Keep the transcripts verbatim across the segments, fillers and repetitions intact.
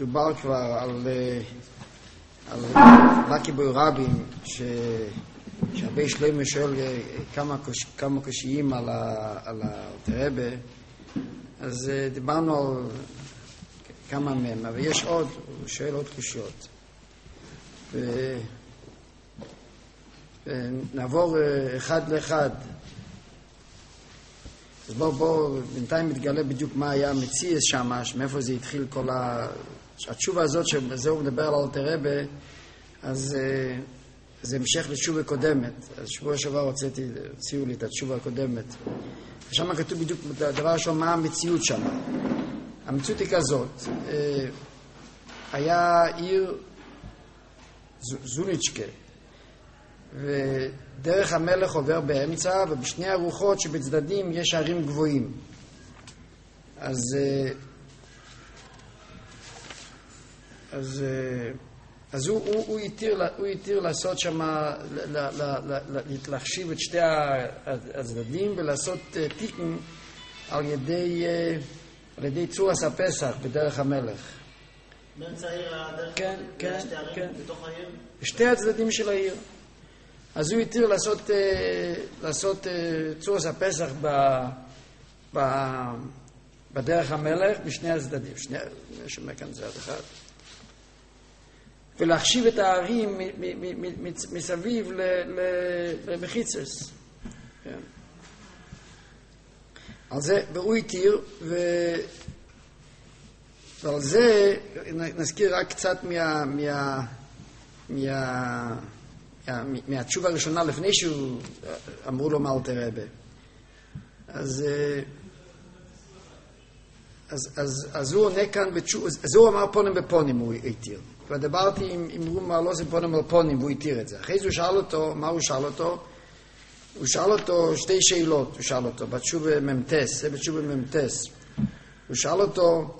דובר כבר על, על לקי בוי רבים, ש... שהרבה שלמה שואל כמה, כמה קושיים על, ה... על הרבי, אז דיברנו על כמה מהם, אבל יש עוד, הוא שואל עוד קושיות. ו... ונעבור אחד לאחד. אז בואו, בואו, בינתיים מתגלה בדיוק מה היה המציאס שם, מאיפה זה התחיל כל ה... התשובה הזאת, שבזה הוא מדבר על אלתר רבי, אז זה המשך לתשובה קודמת. אז שבוע שעבר הוצאתי, הוציאו לי את התשובה הקודמת. ושם כתוב בדיוק הדבר ראשון, מה המציאות שם. המציאות היא כזאת, היה עיר זוניצ'קה, ודרך המלך עובר באמצע, ובשני הרוחות שבצדדים יש ערים גבוהים. אז אז אז הוא הוא הוא התיר הוא התיר לעשות שם, להחשיב את שתי הצדדים ולעשות תיקון על ידי על ידי צורס הפסח בדרך המלך. באמצע העיר הדרך? כן, כן, כן. בתוך העיר? בשתי הצדדים של העיר. אז הוא התיר לעשות, לעשות צורס הפסח ב, ב, בדרך המלך בשני הצדדים. שני, שומע כאן זה עד אחד. ולהחשיב את הערים מסביב למחיצס. כן. על זה, והוא התיר, ו... ועל זה נזכיר רק קצת מה... מה... מה... מהתשובה הראשונה לפני שהוא אמרו לו מה אלתר רבי. אז אז אז אז הוא עונה כאן בתשובה, אז הוא אמר פונים בפונים, הוא התיר. ודיברתי עם עם רומה לא זה פונים על פונים, והוא התיר את זה. אחרי זה הוא שאל אותו, מה הוא שאל אותו? הוא שאל אותו שתי שאלות, הוא שאל אותו בתשובה ממתס, זה בתשובה ממתס. הוא שאל אותו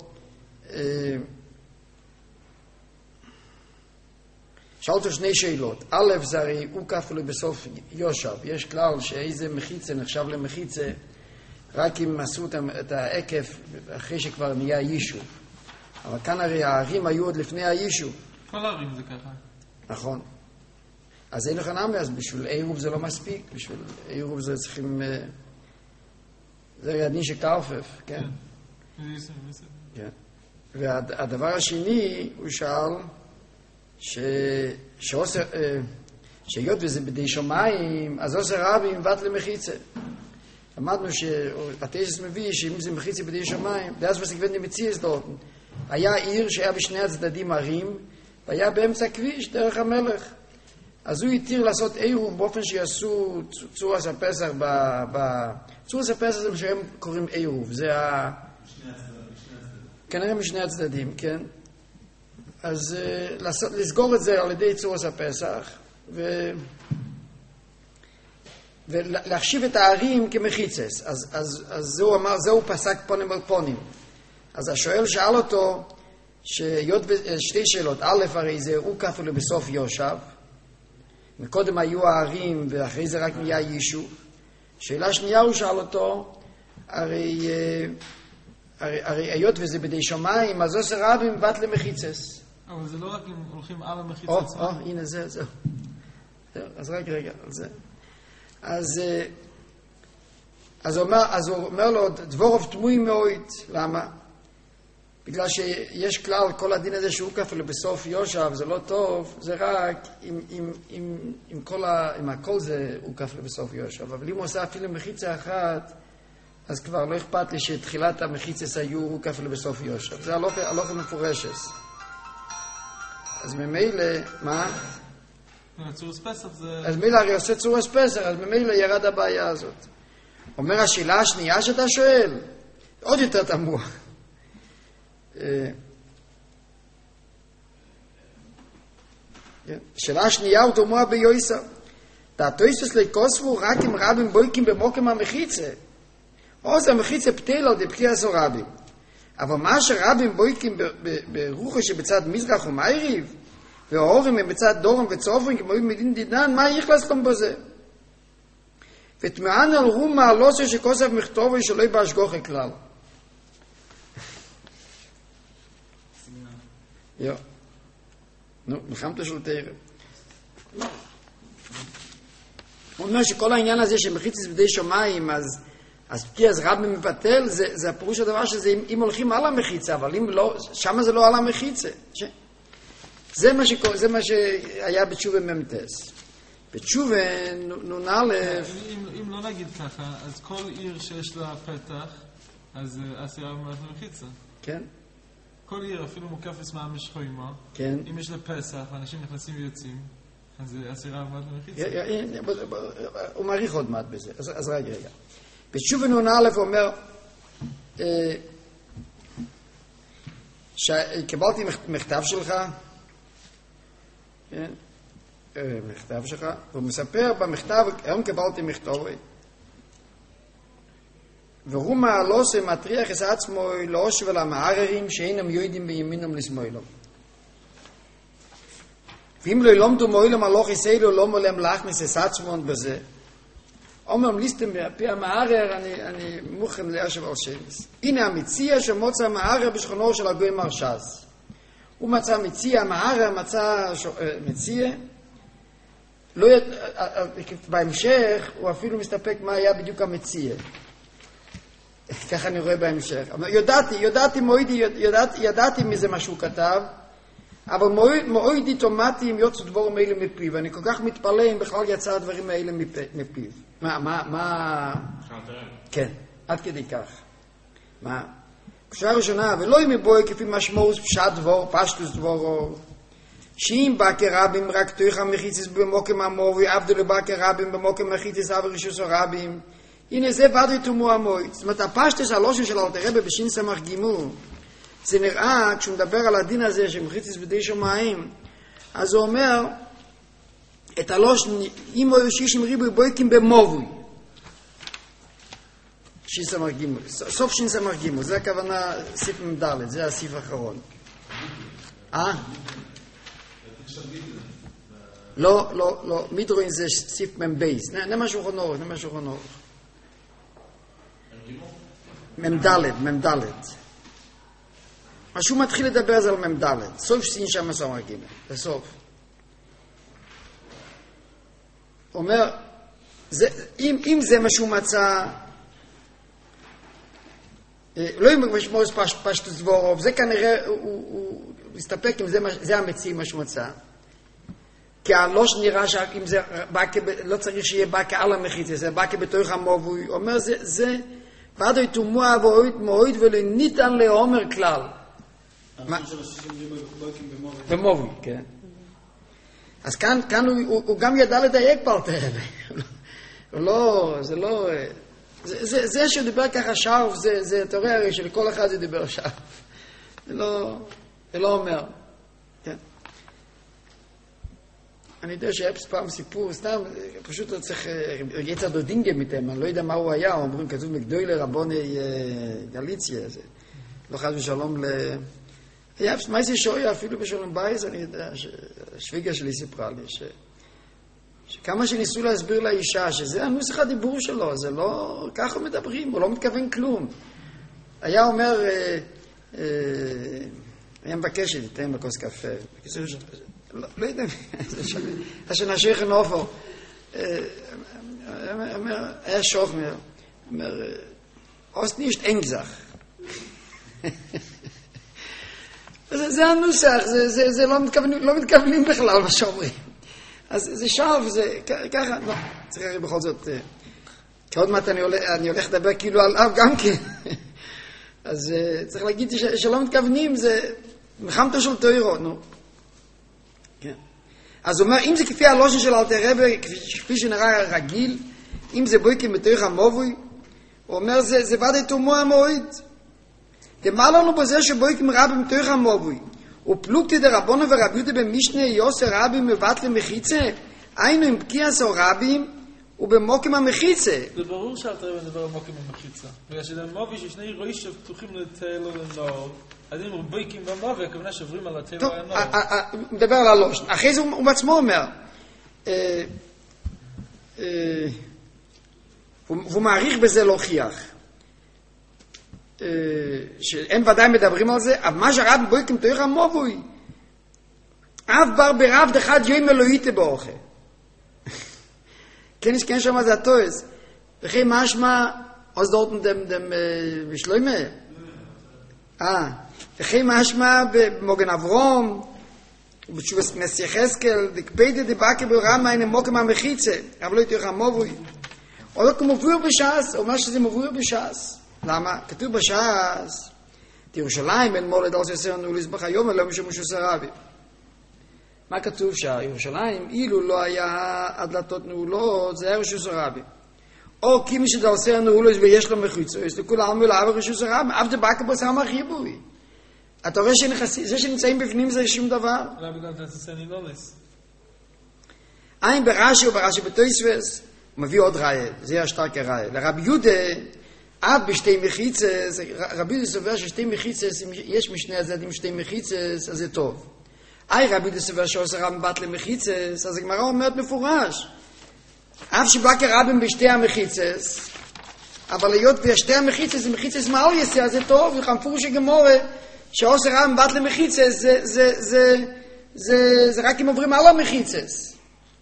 שאל אותו שני שאלות. א', זה הרי הוא כפול בסוף יושב. יש כלל שאיזה מחיצה נחשב למחיצה רק אם עשו את העקף אחרי שכבר נהיה יישוב. אבל כאן הרי הערים היו עוד לפני היישוב. כל הערים זה ככה. נכון. אז אין לך נמי, אז בשביל עירוב זה לא מספיק. בשביל עירוב זה צריכים... זה ידני שתעופף, כן? כן. והדבר השני, הוא שאל... ש... שעושה, שיות וזה בדי שמיים, אז עושה רבים בת למחיצה. למדנו שהתייסס מביא שאם זה מחיצה בדי שמיים, דאז וסגוון מציאס דורטן. היה עיר שהיה בשני הצדדים ערים, והיה באמצע כביש, דרך המלך. אז הוא התיר לעשות עירוב באופן שיעשו צורס הפסח ב... ב... צורס הפסח זה מה שהם קוראים עירוב. זה ה... משני הצדדים. כנראה משני הצדדים, כן? אז לעשות, לסגור את זה על ידי צורס הפסח ו... ולהחשיב את הערים כמחיצס. אז, אז, אז זהו אמר, זהו פסק פונים על פונים. אז השואל שאל אותו שיות שתי שאלות. א', הרי זה הוא כפול בסוף יושב. מקודם היו הערים ואחרי זה רק נהיה יישוב. שאלה שנייה הוא שאל אותו, הרי הרי, הרי היות וזה בדי שמיים, אז עושה רבים בת למחיצס. אבל זה לא רק אם הולכים על המחיצה. או, או, הנה זה, זהו. אז רק רגע, על זה. אז, אז, הוא אומר, אז הוא אומר לו, דבורוב תמוי מאוד. למה? בגלל שיש כלל, כל הדין הזה שהוא כפל בסוף יושב, זה לא טוב, זה רק אם, אם, אם, אם, כל ה, אם הכל זה הוא כפל בסוף יושב. אבל אם הוא עושה אפילו מחיצה אחת, אז כבר לא אכפת לי שתחילת המחיצס היו הוא כפל בסוף יושב. זה הלוך המפורשס. אז ממילא, מה? צורס פסח זה... אז ממילא הרי עושה צורס פסח, אז ממילא ירד הבעיה הזאת. אומר השאלה השנייה שאתה שואל, עוד יותר תמוה. שאלה השנייה הוא תמוה ביועסה. תעתויסוס לקוספו רק עם רבים בויקים במוקם המחיצה. או זה המחיצה פתיל על דבקי עשו רבים. אבל מה שרבים בויקים ברוחו שבצד מזרח ומייריב, והאורים הם בצד דורם וצופרים כמו מדין דידן, מה יכלס להם בזה? ותמען על רומה על עושה שכוסף מכתובו שלא בהשגוח הכלל. יו. נו, מלחמתו של תרא. הוא אומר שכל העניין הזה שמחיצס בידי שמיים, אז, אז כי אז רבי מבטל, זה, זה הפירוש הדבר שזה אם, אם הולכים על המחיצה, אבל אם לא, שמה זה לא על המחיצה. ש... זה מה, שקור... זה מה שהיה בתשובה ממתס. בתשובה נ"א... אם, אם לא נגיד ככה, אז כל עיר שיש לה פתח, אז אסירה במלאכת המחיצה. כן. כל עיר, אפילו מוקפת מהמש חוימה, כן. אם יש לה פסח, ואנשים נכנסים ויוצאים, אז זה אסירה במלאכת המחיצה. הוא מעריך עוד מעט בזה, אז, אז רגע, רגע. בתשובה נ"א הוא אומר, קיבלתי מכתב שלך, כן, מכתב שלך, והוא מספר במכתב, היום קיבלתי מכתב, והוא מעלוס ומטריח את עצמו לאוש ולמעררים שאינם יודעים בימינם לשמאלם. ואם לא ילמדו מוילם הלוך יסיילו לא מולם להכניס את עצמון בזה, אומר ליסטם פי המערר, אני, אני מוכן לישב על שמס. הנה המציע שמוצא המערר בשכונו של הגוי מרשז. הוא מצא מציע, המערר מצא ש... מציע, לא י... בהמשך הוא אפילו מסתפק מה היה בדיוק המציע. ככה אני רואה בהמשך. ידעתי, ידעתי מוידי, ידעתי, ידעתי מזה מה שהוא כתב, אבל מוידי תומתי אם יוצאו דבורים האלה מפיו, ואני כל כך מתפלא אם בכלל יצא הדברים האלה מפיו. מה, מה, מה... כן, עד כדי כך. מה? קשורה ראשונה, ולא אם יבואי כפי משמעות פשט דבור, פשטוס דבורו, שאם בא כרבים רק תוך המחיצס במוקם המובי, עבדו לבא כרבים במוקם מחיצס אבר רשוס הרבים, הנה זה ודאי תומו המועד. זאת אומרת, הפשטוס הלושן של אלתר רבי בשין סמך גימור, זה נראה, כשהוא מדבר על הדין הזה שמחיצס בידי שמיים, אז הוא אומר, את הלושן, אם היו שישים ריבוי בויקים במובוי. שין סמך גימור. סוף שין סמך גימור. זה הכוונה סיף ממדלת, זה הסיף האחרון. אה? לא, לא, לא. מדרוין זה סיף ממבייס. נמה שולחן אורך, נמה שולחן אורך. ממדלת, ממדלת. אז הוא מתחיל לדבר על ממדלת. סוף שין שם סמך גימור. בסוף. אומר, זה, אם, אם זה מה שהוא מצא, לא אם משמעות פש, פשטוס דבורוב, זה כנראה, הוא, הוא מסתפק אם זה, זה המציא מה שהוא מצא. כי הלוש נראה שאם זה בא כב, לא צריך שיהיה בא כעל המחיצה, זה בא כבתוך המובוי. הוא אומר, זה, זה, ועדוי תומוע ואוהד מועד ולא ניתן לאומר כלל. במובוי, כן. אז כאן, כאן הוא, הוא, הוא גם ידע לדייק פרטר. לא, זה לא... זה, זה, זה שדיבר ככה שרף, זה, זה תורה הרי שלכל אחד זה דיבר שרף. זה לא, זה לא אומר. כן. אני יודע שאפס פעם סיפור, סתם, פשוט לא צריך, יצא דודינגה מתם, אני לא יודע מה הוא היה, אומרים, כתוב מגדוי לרבוני גליציה, זה לא חד ושלום ל... היה אפס, מה זה שויה, אפילו בשלום בייס, אני יודע, ששוויגה שלי סיפרה לי, ש... שכמה שניסו להסביר לאישה, שזה הנוסח הדיבור שלו, זה לא, ככה מדברים, הוא לא מתכוון כלום. היה אומר, אה, אה, היה מבקש שתיתן בכוס קפה, בקיצור, לא, לא יודע, השנשך נופו, היה שוך, אומר, אוסט נישט אנגזך. זה, זה הנוסח, זה, זה, זה לא מתכוונים, לא מתכוונים בכלל מה שאומרים. אז זה שב, זה ככה, לא, צריך הרי בכל זאת, כי עוד מעט אני הולך, אני הולך לדבר כאילו על אב גם כן. אז צריך להגיד ש, שלא מתכוונים, זה מלחמתו של תוירו, נו. כן. אז הוא אומר, אם זה כפי הלושן של אלתר רבי, כפי שנראה רגיל, אם זה בויקים בתוך המובוי, הוא אומר, זה, זה ודאי תומו המועד. דמה לנו בזה שבויקים רבים בתוך המובוי. ופלוגתי דרבונו ורבי יהודה במשנה יוסר רבים מבטלים מחיצה, היינו עם פקיעס או רבים ובמוקם המחיצה. זה ברור שאלתר רבי מדבר במוקם המחיצה. בגלל שלמובי ששני רואי שפתוחים לתל או לנור, אז אם רבויקים במובי, הכוונה שעוברים על התל או לנור. הוא מדבר על הלוש. אחרי זה הוא בעצמו אומר, והוא מעריך בזה להוכיח. שהם ודאי מדברים על זה, אבל מה שרב בויקים תויך המובוי, אף בר ברב דחד יום אלוהיתה באוכל. כן, יש כן שם זה הטועס. וכי משמע, אז דורטן דם, דם, בשלוימה. אה, וכי משמע במוגן אברום, ובתשובת נשיא חזקאל, דקפיידה דבקה ברמה אין מוקם המחיצה, אבל לא יתיוך המובוי. או לא כמובוי בשעס, אומר שזה מבוי בשעס. למה? כתוב בשעס, ירושלים אין מולד על שעשר נעוליס בחיום, אלא משום משוסר רבי. מה כתוב שהירושלים, אילו לא היה הדלתות נעולות, זה היה רשוס הרבי. או כי מי שדעשר נעולות ויש לו מחיצו, יש לכולם ולאו רשוס הרבי, אף זה בקה בו שמה חיבוי. אתה רואה שזה שנמצאים בפנים זה שום דבר? לא בגלל תעשני נולס. אין ברש"י וברש"י בתוספות, הוא מביא עוד ראיה, זה השטרק הראיה. לרבי יהודה, אף בשתי מחיצס, רבי יהודה סובר ששתי מחיצס, יש משני הצדדים שתי מחיצס, אז זה טוב. אי רבי יהודה סובר שעושה רב בת למחיצס, אז הגמרא אומרת מפורש. אף שבא כרבים בשתי המחיצס, אבל היות בשתי המחיצס, זה מחיצס מעל יסע, זה טוב, וכמפור שגמורה, שעושה רב בת למחיצס, זה, זה, זה, זה, זה רק אם עוברים על המחיצס.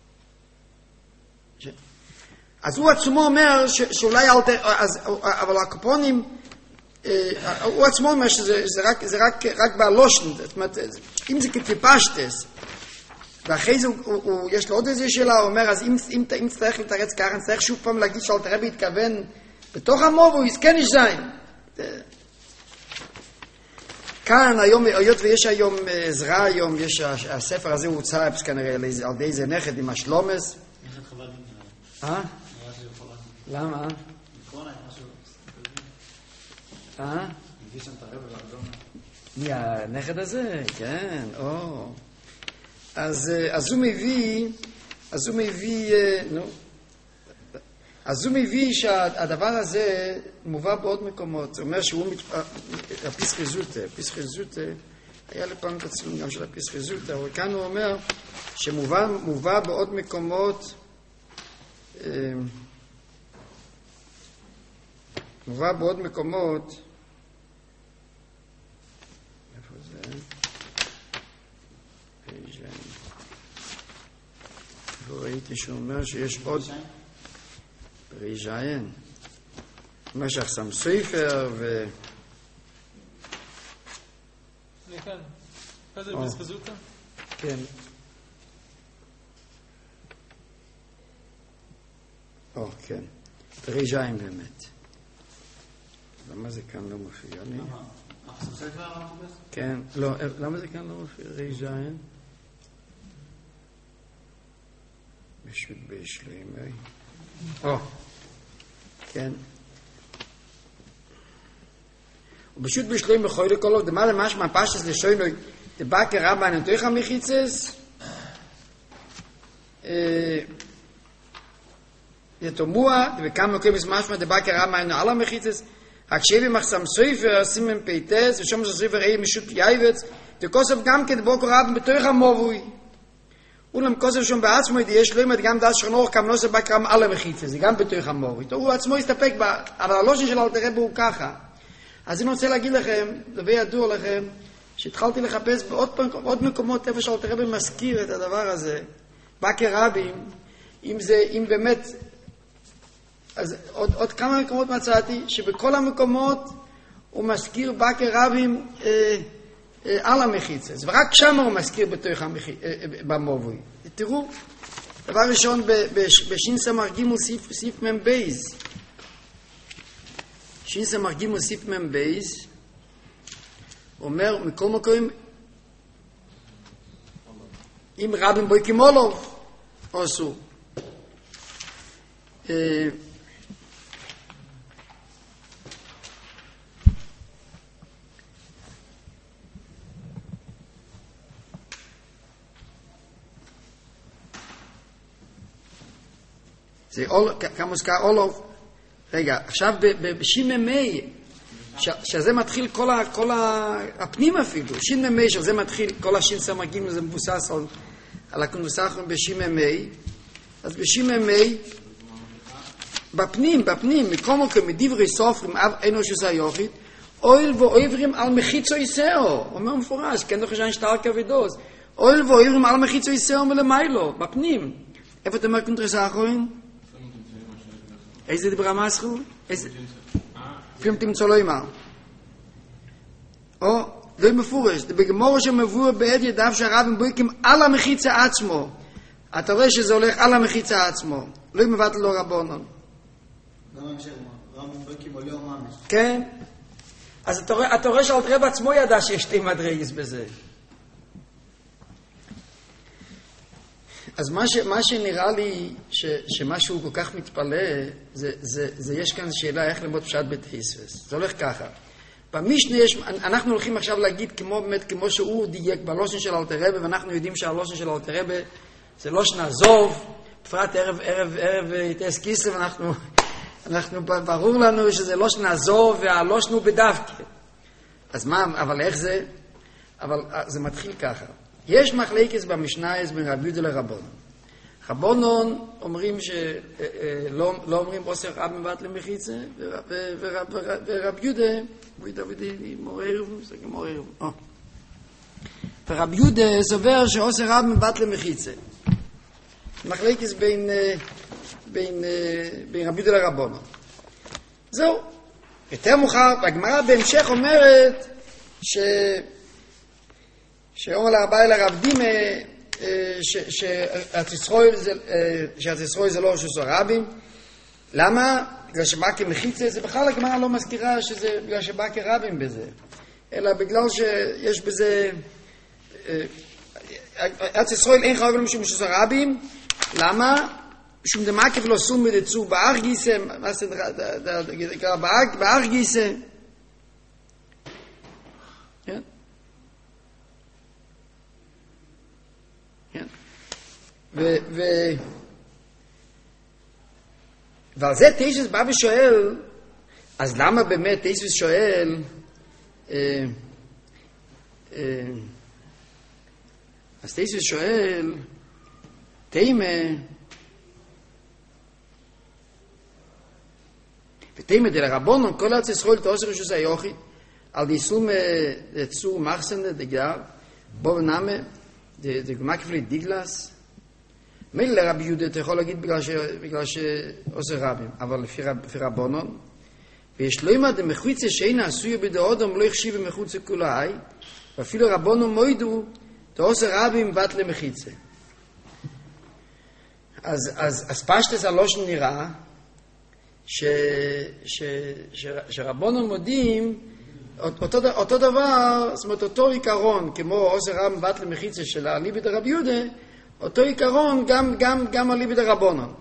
אז הוא עצמו אומר ש, שאולי, אז, אבל הקופונים, הוא עצמו אומר שזה זה רק, זה רק, רק בהלושן, זאת אומרת, אם זה כטיפשטס, ואחרי זה הוא, הוא, הוא, יש לו עוד איזה שאלה, הוא אומר, אז אם, אם, אם צריך לתרץ ככה, צריך שוב פעם להגיד שאלתר רבי התכוון בתוך המוב, הוא יזכן יש זין. כאן, היום, היות ויש היום עזרה היום, יש, הספר הזה הוצא כנראה על ידי איזה נכד עם השלומס. נכד חבל נראה. אה? למה? אה? הביא שם את הרב והאדום. מי הנכד הזה? כן, או. אז, אז הוא מביא, אז הוא מביא, נו, אז הוא מביא שהדבר הזה מובא בעוד מקומות. הוא אומר שהוא, הפסחי זוטה, הפסחי זוטה, היה לפעמים את הצלום גם של הפסחי זוטה, אבל כאן הוא אומר שמובא מובא בעוד מקומות, מובא בעוד מקומות, איפה זה? ראיתי שהוא אומר שיש עוד ריז'יין אומר שחסם סופר ו... אני כאן איזה פספזותה? כן או כן ריז'יין באמת למה זה כאן לא מופיע לי? למה? החסם סופר אמרת בזה? כן, לא, למה זה כאן לא מופיע? ריז'יין בשוט בשלימי. או, כן. ובשוט בשלימי בכל לקולו, דמה למש מהפשטס לשוינוי, דבא כרבא נתויך המחיצס, יתומוע, וכמה מקומס משמע, דבא כרבא נתויך המחיצס, הקשבי מחסם סופר, סימן פייטס, ושום סופר אי משוט יייבץ, דקוסף גם כדבו כרבא בתויך המובוי. אולם כוסף שם בעצמו, יש לו גם דעת שכנור כמנוסה בקרם על המחיצה, זה גם בתוך המורית. הוא עצמו הסתפק בה, אבל הלושן של אלתר רבי הוא ככה. אז אני רוצה להגיד לכם, דבר ידוע לכם, שהתחלתי לחפש בעוד מקומות איפה שאלתר רבי מזכיר את הדבר הזה, בקר רבים, אם זה, אם באמת, אז עוד, עוד כמה מקומות מצאתי, שבכל המקומות הוא מזכיר בקר רבים, אה, על המחיצה, ורק שם הוא מזכיר בתוך במובוי. תראו, דבר ראשון, בשין סמר גימל סיף מם בייז, שין סמר גימל סיף מם בייז, אומר, מכל מקום, אם רבים בוי כמולוב, עשו. זה כמוזכר אולוב, רגע, עכשיו בשיממי, שזה מתחיל כל הפנים אפילו, שיממי, שזה מתחיל, כל השין סמגים, זה מבוסס על הקונבוסחון בשיממי, אז בשיממי, בפנים, בפנים, מכל מקום, מדברי סופרים, אינו שזה היוחית, אויל ואויברים על מחיצו יסאו, אומר מפורש, כן לא חשן שטר כבדוס, אוהל ואוהרים על מחיצו ישראל ולמיילו, בפנים. איפה אתה אומר קונטרס האחרון? איזה דיברה מסחו? איזה... פילם תמצא לא אמר. או, לא מפורש, בגמור שמבוא בעד ידיו שהרבים בויקים על המחיצה עצמו. אתה רואה שזה הולך על המחיצה עצמו. לא מבטל לו רבונון. גם המשך, רבים בויקים עולה ממש. כן. אז אתה רואה, אתה רואה שאלתר רבי עצמו ידע שיש שתי מדרגות בזה. אז מה, ש, מה שנראה לי ש, שמה שהוא כל כך מתפלא, זה, זה, זה יש כאן שאלה איך ללמוד פשט בתייספס. זה הולך ככה. במשנה יש, אנחנו הולכים עכשיו להגיד כמו, באמת, כמו שהוא דייק בלושן של אלתר רבי, ואנחנו יודעים שהלושן של אלתר רבי זה לושן עזוב, בפרט ערב, ערב, ערב תייס כיסא, ואנחנו, אנחנו, ברור לנו שזה לושן עזוב, והלושן הוא בדווקא. אז מה, אבל איך זה? אבל זה מתחיל ככה. יש מחלקת במשנה בין רבי יהודה לרבונון. רבונון אומרים שלא לא אומרים עושר רב מבט למחיצה, ורבי יהודה, מורר, זה גם מורר. ורבי יהודה סובר שעושר רב מבט למחיצה. מחלקת בין בין בין רבי יהודה לרבונון. זהו. יותר מאוחר, הגמרא בהמשך אומרת ש שאומר לרבי לרב דימה שהציסרוי זה לא שוס הרבים. למה? בגלל שבא כמחיצה, זה בכלל הגמרא לא מזכירה שזה בגלל שבא כרבים בזה, אלא בגלל שיש בזה הציסרוי אין חייב למשום שוס הרבים. למה? משום דמקיף לא סום מדצור באח גיסא, מה זה נקרא באח גיסא, כן? כן. ו... ו... ועל זה תייסוס בא ושואל, אז למה באמת תייסוס שואל, אה, אה, אז תייסוס שואל, תימה, ותימה דלרבונון, כל ארץ ישראל תעושה רשוס היוחי, על דיסום צור מחסן דגר, בו ונאמה, דגמקיף לי דיגלס, מילא לרבי יהודה אתה יכול להגיד בגלל שעושה רבים, אבל לפי רבונון, ויש לו אימא דמחויצה שאינה עשויה בדאודום לא יחשיב במחוצה כולאי, ואפילו רבונון מוידו, תעושה רבים בת למחיצה. אז, אז, אז פשטס הלושן נראה, ש, ש, ש, שרבונון מודים, אותו, אותו דבר, זאת אומרת, אותו עיקרון, כמו עושה רב בת למחיצה של הליבא דרבי יהודה, אותו עיקרון גם, גם, גם הליבא דרבונון.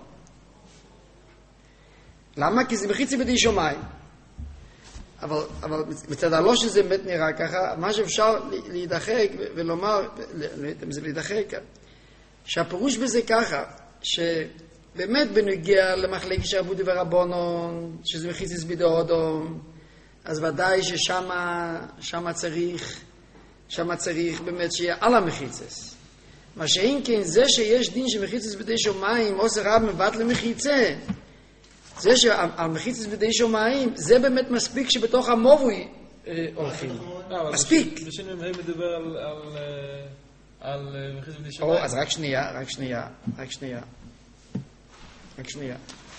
למה? כי זה מחיצה בדי שמיים. אבל, אבל מצד הלושן זה באמת נראה ככה, מה שאפשר להידחק ולומר, זה להידחק, שהפירוש בזה ככה, שבאמת בנגיע למחלקת של אבודי ורבונון, שזה מחיצה בידי אודום, אז ודאי ששמה שמה צריך, שמה צריך באמת שיהיה על המחיצס. מה שאין כן, זה שיש דין שמחיצס בידי שמיים, עושה רב מבט למחיצה, זה שעל מחיצס בידי שמיים, זה באמת מספיק שבתוך המובוי הולכים. מספיק. בשנים הם מדבר על מחיצס בידי שמיים. אז רק שנייה, רק שנייה, רק שנייה. רק שנייה.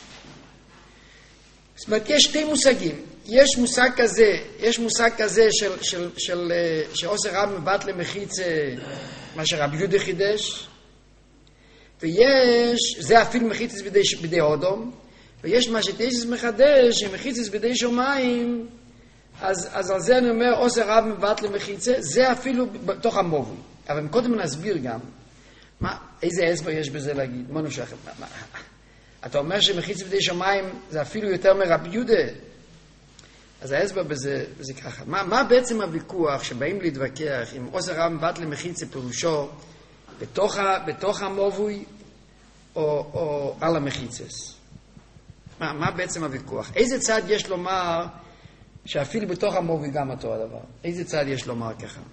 זאת אומרת, יש שתי מושגים. יש מושג כזה, יש מושג כזה של, של, של, שעושה רב מבט למחיצה, מה שרבי יהודה חידש, ויש, זה אפילו מחיצה בידי, בידי אודום, ויש מה שתייסס מחדש, שמחיצה בידי שמיים, אז, אז על זה אני אומר, עושה רב מבט למחיצה, זה אפילו בתוך המובוי. אבל קודם נסביר גם, מה, איזה הסבר יש בזה להגיד? מה נמשך? מה, מה? אתה אומר שמחיצה בידי שמיים זה אפילו יותר מרבי יהודה. אז ההסבר בזה, בזה ככה. מה, מה בעצם הוויכוח שבאים להתווכח אם עושה רב מבט למחיצה פירושו בתוך, בתוך המובוי או, או על המחיצס? מה, מה בעצם הוויכוח? איזה צד יש לומר שאפילו בתוך המובוי גם אותו הדבר? איזה צד יש לומר ככה?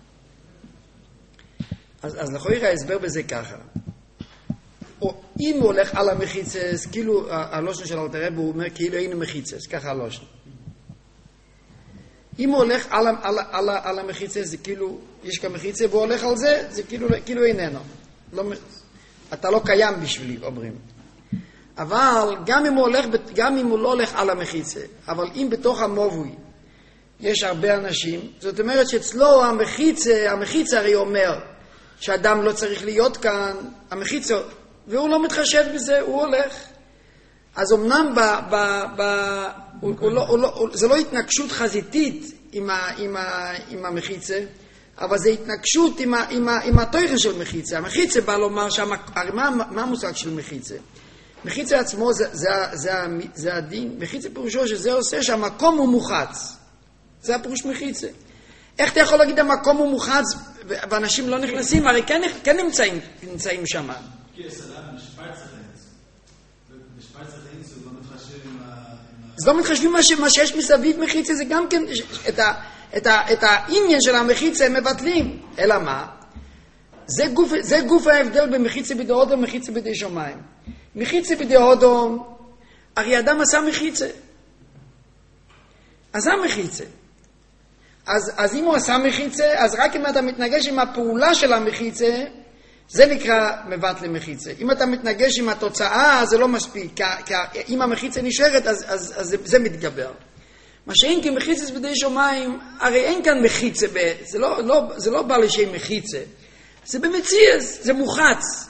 אז, אז לכאורה ההסבר בזה ככה. או אם הוא הולך על המחיצס, כאילו הלושן של אלתר רבי הוא אומר כאילו אין מחיצס, ככה הלושן. אם הוא הולך על, על, על, על המחיצה, זה כאילו, יש כאן מחיצה והוא הולך על זה, זה כאילו, כאילו איננו. לא, אתה לא קיים בשבילי, אומרים. אבל גם אם הוא הולך, גם אם הוא לא הולך על המחיצה, אבל אם בתוך המובוי יש הרבה אנשים, זאת אומרת שאצלו המחיצה, המחיצה הרי אומר שאדם לא צריך להיות כאן, המחיצה, והוא לא מתחשב בזה, הוא הולך. אז אמנם ב, ב, ב, הוא, הוא לא, הוא לא, זה לא התנגשות חזיתית עם, ה, עם, ה, עם המחיצה, אבל זה התנגשות עם, ה, עם, ה, עם התוכן של מחיצה. המחיצה בא לומר, שמה, מה, מה המושג של מחיצה? מחיצה עצמו זה, זה, זה, זה, זה הדין. מחיצה פירושו שזה עושה שהמקום הוא מוחץ. זה הפירוש מחיצה. איך אתה יכול להגיד המקום הוא מוחץ ואנשים לא נכנסים? הרי כן, כן נמצאים, נמצאים שם. אז לא מתחשבים מה שיש מסביב מחיצה, זה גם כן, את, ה, את, ה, את העניין של המחיצה הם מבטלים. אלא מה? זה גוף, זה גוף ההבדל בין מחיצה בידי הודו ומחיצה בידי שמיים. מחיצה בידי הודו, הרי אדם עשה מחיצה. עשה מחיצה. אז, אז אם הוא עשה מחיצה, אז רק אם אתה מתנגש עם הפעולה של המחיצה, זה נקרא מבטל מחיצה. אם אתה מתנגש עם התוצאה, זה לא מספיק. כי אם המחיצה נשארת, אז, אז, אז זה, זה מתגבר. מה שאין כמחיצה בידי שמיים, הרי אין כאן מחיצה, ב, זה, לא, לא, זה לא בא לשם מחיצה. זה במציאס, זה מוחץ.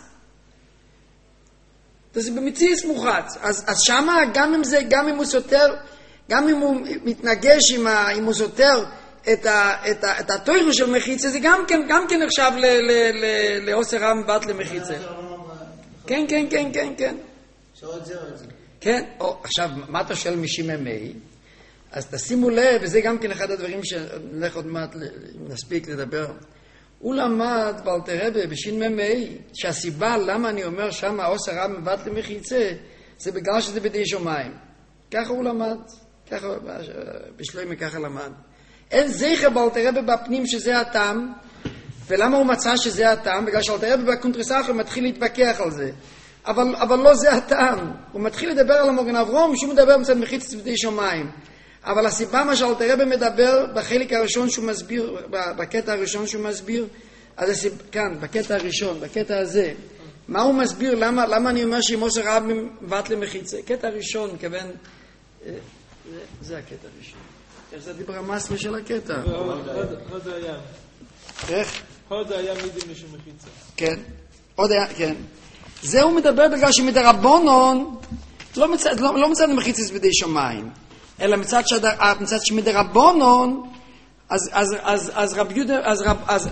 זה במציאס מוחץ. אז, אז שמה, גם אם זה, גם אם הוא סותר, גם אם הוא מתנגש עם, ה, אם הוא סותר את, ה, את, ה, את התוירו של מחיצה, זה גם כן, גם כן נחשב ל, ל, ל, לעושר רם בת למחיצה. כן, כן, כן, כן, כן. שעות זה או את זה. כן, או, עכשיו, מה אתה שואל משיממי? אז תשימו לב, וזה גם כן אחד הדברים שנלך עוד מעט, נספיק לדבר. הוא למד באלתר רבי בשין ממי, שהסיבה למה אני אומר שם העושר רם בת למחיצה, זה בגלל שזה בידי שמיים. ככה הוא למד, ככה, בשלוימי ככה למד. אין זכר באלתר רבי בפנים שזה הטעם, ולמה הוא מצא שזה הטעם? בגלל שאלתר רבי בקונטרסחר מתחיל להתווכח על זה. אבל, אבל לא זה הטעם. הוא מתחיל לדבר על המוגן אברום, שהוא מדבר מצד מחיצת בידי שמיים. אבל הסיבה מה שאלתר רבי מדבר בחלק הראשון שהוא מסביר, בקטע הראשון שהוא מסביר, אז הסיבה, כאן, בקטע הראשון, בקטע הזה, מה הוא מסביר? למה, למה אני אומר שאם עושר רב מבט למחיצה? קטע ראשון, כיוון, זה, זה הקטע הראשון. איך זה דיבר המסמי של הקטע? עוד היה. איך? עוד היה מידים לשם מחיצה. כן, עוד היה, כן. זה הוא מדבר בגלל שמדרבנון, לא מצד, לא, לא מצד מחיצה בידי שמיים, אלא מצד שדר, מצד שמדרבנון, אז, אז, אז, אז רב יהודה, אז רב, אז,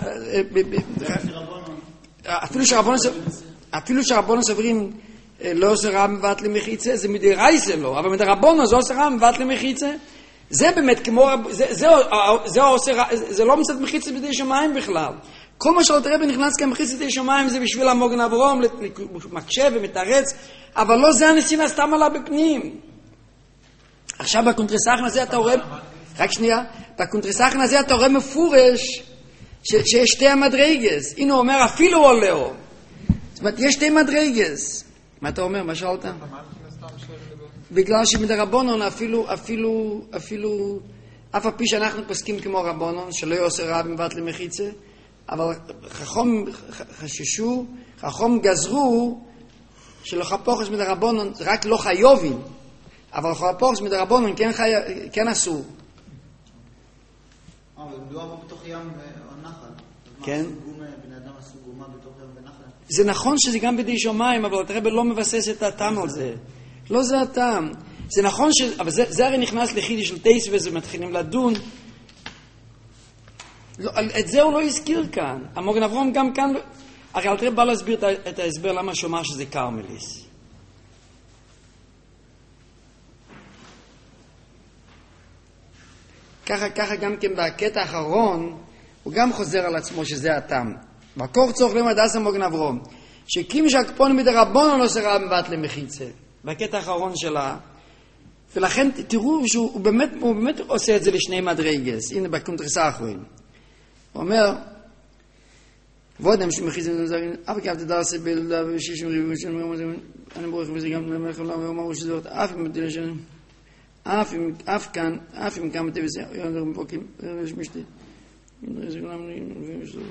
אפילו שרבנון, אפילו שרבנון סוברים, לא עושה רב מבט למחיצה, זה מדי רייסה לו, אבל מדרבנון זה עושה רב מבט למחיצה, זה באמת כמו, זה, זה, זה, עושה, זה לא מצד מחיצה בידי שמיים בכלל. כל מה שאלתר רבי נכנס כמחיצת בידי שמיים זה בשביל המוגן אברום, מקשה ומתרץ, אבל לא זה הנסינה סתם עלה בפנים. עכשיו בקונטרסחן הזה אתה רואה, רק שנייה, בקונטרסחן הזה אתה רואה מפורש שיש שתי המדרגס. הנה הוא אומר אפילו עולהו. זאת אומרת, יש שתי מדרגס. מה אתה אומר? מה שאלת? בגלל שמדרבנון אפילו, אפילו, אפילו, אף הפי שאנחנו פוסקים כמו רבנון, שלא יעשה רב מבט למחיצה, אבל חכום חששו, חכום גזרו, שלחפוחש מדרבנון, רק לא חיובים. אבל חפוחש מדרבנון כן, חי... כן אסור. אה, אבל מדובר בתוך ים או נחל. כן. בני אדם עשו גומה בתוך ים ונחל. זה נכון שזה גם בידי שמיים, אבל הרב לא מבסס את הטעם על זה. לא זה הטעם. זה נכון ש... אבל זה, זה הרי נכנס לחידי של טייס וזה מתחילים לדון. לא, את זה הוא לא הזכיר כאן. המוגן אברום גם כאן... הרי הרב בא להסביר את ההסבר למה שאומר שזה קרמליס. ככה, ככה גם כן בקטע האחרון, הוא גם חוזר על עצמו שזה הטעם. מקור צורך למדס המוגן אברום, שקים שהקפון מדרבנון לא עושה רב מבט למחיצה. בקטע האחרון שלה. ולכן תראו שהוא באמת, הוא באמת עושה את זה לשני מדרגס. הנה בקונטרסחוין. הוא אומר, ועודם שמחיצה מזרים, אף כאב תדרסי בילדה ושישים ריבוי של מרמוזים, אני ברוך וזה גם למלך עולם ואומרו שזה עוד אף מדינה שלנו. אף אם, אף כאן, אף אם כמה טבע זה, יonder מבוקים, יש משתה. זה כולם נביאים שלו.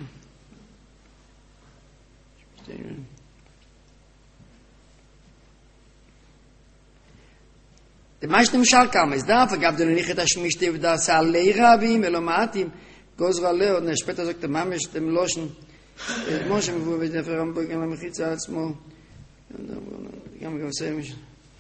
Der meiste Mischal kam, es darf, gab der nicht das Schmischte, da sah Lehrabim, Elomatim, Gozra Leo, und später sagt der Mamesh, dem Loschen, Moshe, wo wir der Verramburg in der Mechitza עצמו, גם גם סיים מישהו.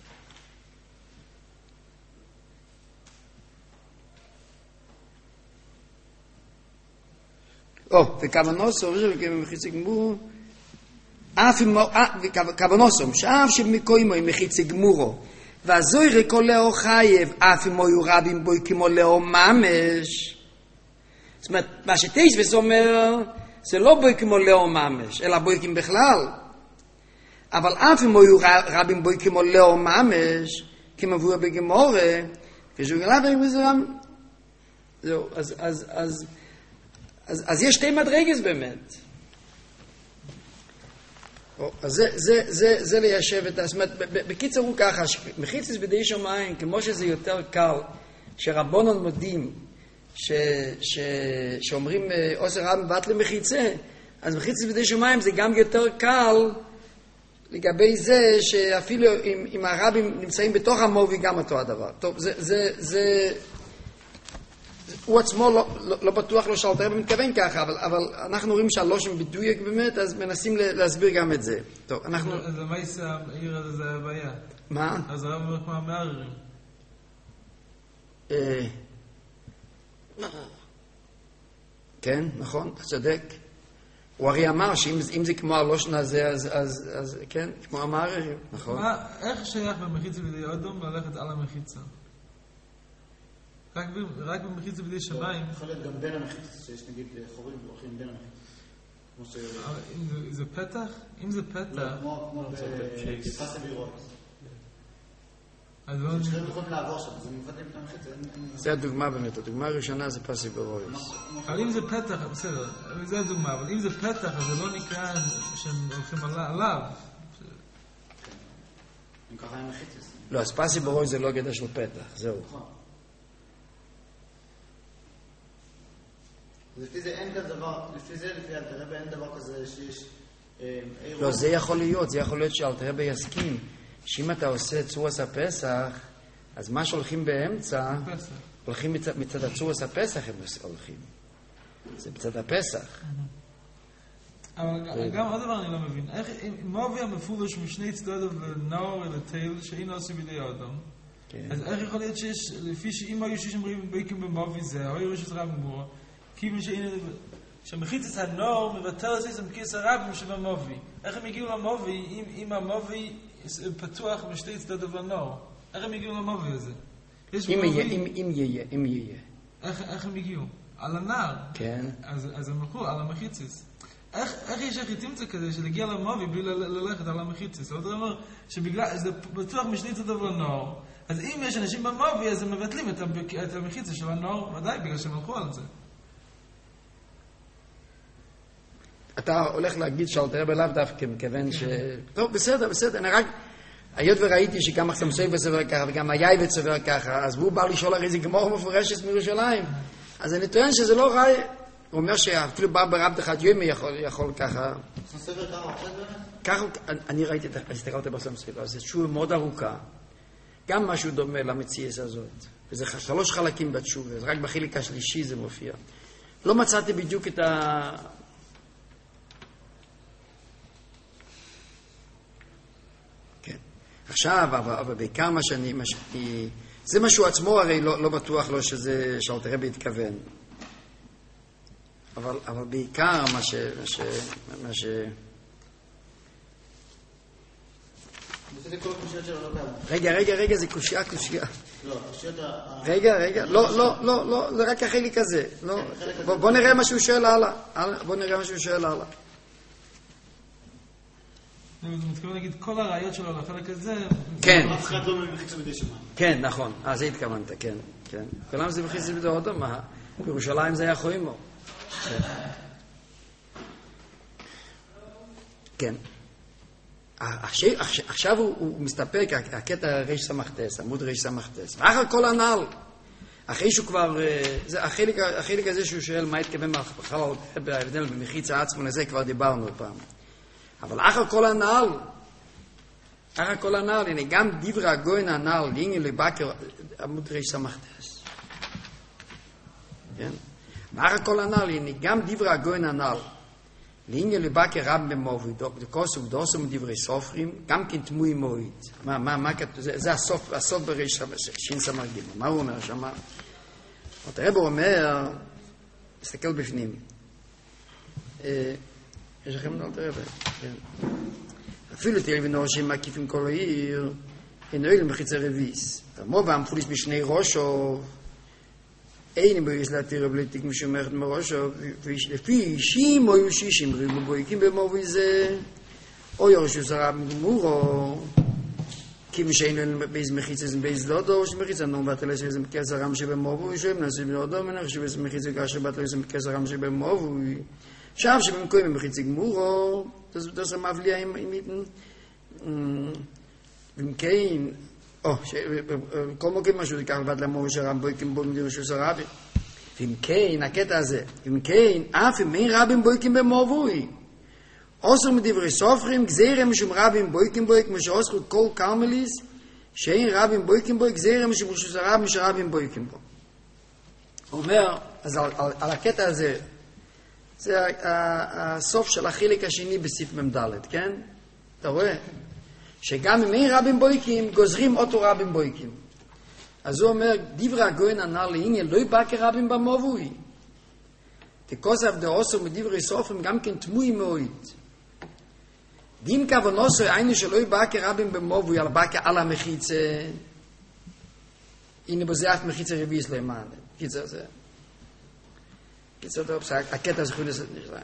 או, וכוונוסו, ומחיצי גמורו, אף אם, וכוונוסו, שאף שמקוימו עם מחיצי גמורו, והזוי ריקו לאו חייב, אף אם היו רבים בוי כמו לאו ממש. זאת אומרת, מה שטייסבס אומר, זה לא בוי כמו לאו ממש, אלא בוי כמו בכלל. אבל אף אם היו רבים בוי כמו לאו ממש, כמבוא בגמורה, כשהוא גלה בגמורה, זהו, אז, אז, אז, אז, אז יש שתי מדרגס באמת. אז זה, זה, זה, זה ליישב את, זאת אומרת, בקיצר הוא ככה, מחיצס בידי שמיים, כמו שזה יותר קל, שרבונון מודים, ש, ש, שאומרים עושר רב בת למחיצה, אז מחיצס בידי שמיים זה גם יותר קל, לגבי זה שאפילו אם, אם הרבים נמצאים בתוך המובי, גם אותו הדבר. טוב, זה, זה, זה, הוא עצמו לא, לא, לא בטוח לא שאלתר במתכוון ככה, אבל, אבל אנחנו רואים שהלושם בדויק באמת, אז מנסים להסביר גם את זה. טוב, אנחנו... אז למה יישא העיר הזה זה הבעיה? מה? אז הרב אומר כמו המעררים. כן, נכון, אתה צודק. הוא הרי אמר שאם זה כמו הלושן הזה, אז, אז, אז כן, כמו המעררים, נכון. מה, איך שייך במחיצה בידי אדום ללכת על המחיצה? רק, רק במחיצה בידי שמיים. יכול להיות גם בין המחיצה, שיש נגיד חורים והולכים בין המחיצה. אם זה פתח? אם זה פתח... לא, כמו בפסה בירויס. אז לא... שחררים יכולים לעבור שם, אז הם מבטאים את המחיצה. זה הדוגמה באמת, הדוגמה הראשונה זה פסה בירויס. אבל אם זה פתח, בסדר, זה הדוגמה, אבל אם זה פתח, אז זה לא נקרא שהם הולכים עליו. אם ככה הם מחיצה. לא, אז פסה בירויס זה לא גדר של פתח, זהו. לפי זה אין כזה דבר, לפי זה, לפי אלתרבה, אין דבר כזה שיש... לא, זה יכול להיות, זה יכול להיות שאלתרבה יסכים, שאם אתה עושה צורס הפסח, אז מה שהולכים באמצע, הולכים מצד, מצד הצורס הפסח הם הולכים. זה מצד הפסח. אבל גם עוד דבר אני לא מבין. איך, מה הוביל המפורש משני צדדיו לנאור ולתייל, שאינו עושה בידי האדם? אז איך יכול להיות שיש, לפי שאם היו שיש אמרים ביקים במובי זה, או יראו שיש רב גמורה, כיוון שהמחיצת הנור מבטל את זה מכיס הרבים שבמובי. איך הם הגיעו למובי אם, אם המובי פתוח בשתי צדדיו לנור? איך הם הגיעו למובי הזה? אם יהיה, אם, אם יהיה, אם יהיה. איך, איך הם הגיעו? על הנער. כן. אז, אז הם הלכו על המחיצס. איך, איך יש החיתימצה כזה שלהגיע למובי בלי ללכת על המחיצס? זאת אומרת שבגלל, זה פתוח משני צדדיו לנור, אז אם יש אנשים במובי אז הם מבטלים את, את המחיצה של הנור, ודאי בגלל שהם הלכו על זה. אתה הולך להגיד שאלתר בלאו דווקא, מכיוון ש... טוב, בסדר, בסדר, אני רק... היות וראיתי שגם החסמסוי בסבר ככה, וגם היי בסבר ככה, אז הוא בא לשאול הרי זה גמור מפורשת מירושלים. אז אני טוען שזה לא רע... הוא אומר שאפילו בא ברב דחת יומי יכול ככה... חסמסוי ככה, ככה, אני ראיתי, הסתכלתי בחסמסוי, אז זה תשובה מאוד ארוכה. גם משהו דומה למציאס הזאת. וזה שלוש חלקים בתשובה, רק בחלק השלישי זה מופיע. לא מצאתי בדיוק את ה... עכשיו, אבל, אבל בעיקר מה שאני, מה שאני, זה משהו עצמו הרי לא, לא בטוח לו שזה, שאלתר רבי התכוון. אבל, אבל בעיקר מה ש, מה ש, מה ש... רגע, רגע, רגע, זה קושיה, קושיה. לא, קושיות ה... רגע, רגע, לא, לא, לא, לא, זה רק החלק הזה. לא, בוא, בוא נראה מה שהוא שואל הלאה. בוא נראה מה שהוא שואל הלאה. אני מתכוון להגיד, כל הראיות שלו לחלק הזה... כן. אף אחד לא מחיצה בידי שמיים. כן, נכון. אז זה התכוונת, כן. כן. כולם זה מחיצה בידי אדום, מה? בירושלים זה היה חוימו. כן. עכשיו הוא מסתפק, הקטע ריש סמכתס, עמוד ריש סמכתס. ואחר כל הנעל, אחרי שהוא כבר, החלק הזה שהוא שואל מה התכוון בכלל בהבדל במחיצה עצמו, לזה כבר דיברנו פעם. אבל אחר כל הנעל, אחר כל הנעל, הנה גם דברי הגוין הנעל, לעניין לבקר, עמוד ריש סמכתס. כן? ואחר כל הנעל, הנה גם דברי הגוין הנעל, לעניין לבקר רב במובוי, דקוסו ודוסו מדברי סופרים, גם כן תמוי מועיד. מה, מה, מה כתוב? זה, זה הסוף, הסוף בריש שין סמר גימל. מה הוא אומר שם? הרב אומר, תסתכל בפנים. יש לכם לא תראה? כן. אפילו תראה ונורשים מקיפים כל העיר, אין אוהל מחיצה רביס. כמו באמפוליס בשני ראשו, אין בויס להתיר בלי תיק משומרת מראשו, לפי אישים או יושישים ריבו בויקים במובי זה, או יורשו שרה במורו, כי משאין בייז מחיצה זה בייז דודו, או שמחיצה נו בתלה שזה מכס הרם שבמובו, שהם נעשים בנודו, מנח שבייז מחיצה כאשר בתלה זה מכס הרם שבמובו, שם שבמקוים במחיצה גמורו, זה זה מבליע עם איתן, ומקיין, או, כל מוקים משהו זה כך בת למור שרם בויקים בו מדירו שהוא שרבי. ואם כן, הקטע הזה, אם כן, אף אם אין רבים בויקים במובוי, אוסר מדברי סופרים, גזירם משום רבים בויקים בוי, כמו שאוסר כל קרמליס, שאין רבים בויקים בוי, גזירם משום שרב משרבים בויקים בו. הוא אומר, אז על, על, על הקטע הזה, זה הסוף של החלק השני בסעיף ממדלת, כן? אתה רואה? שגם אם אין רבים בויקים, גוזרים אותו רבים בויקים. אז הוא אומר, דברי הגוין הנעל לעניין, לא יבא כרבים במובוי. תכוסף דאוסר מדברי סופרים, גם כן תמוי מאוית. דין כוונוסו, היינו שלא יבא כרבים במובוי, על בא כעל המחיצה. הנה בזה אף מחיצה רביס לא ימען. קיצר זה. קיצר טוב, הקטע זכוי לסת נשלה.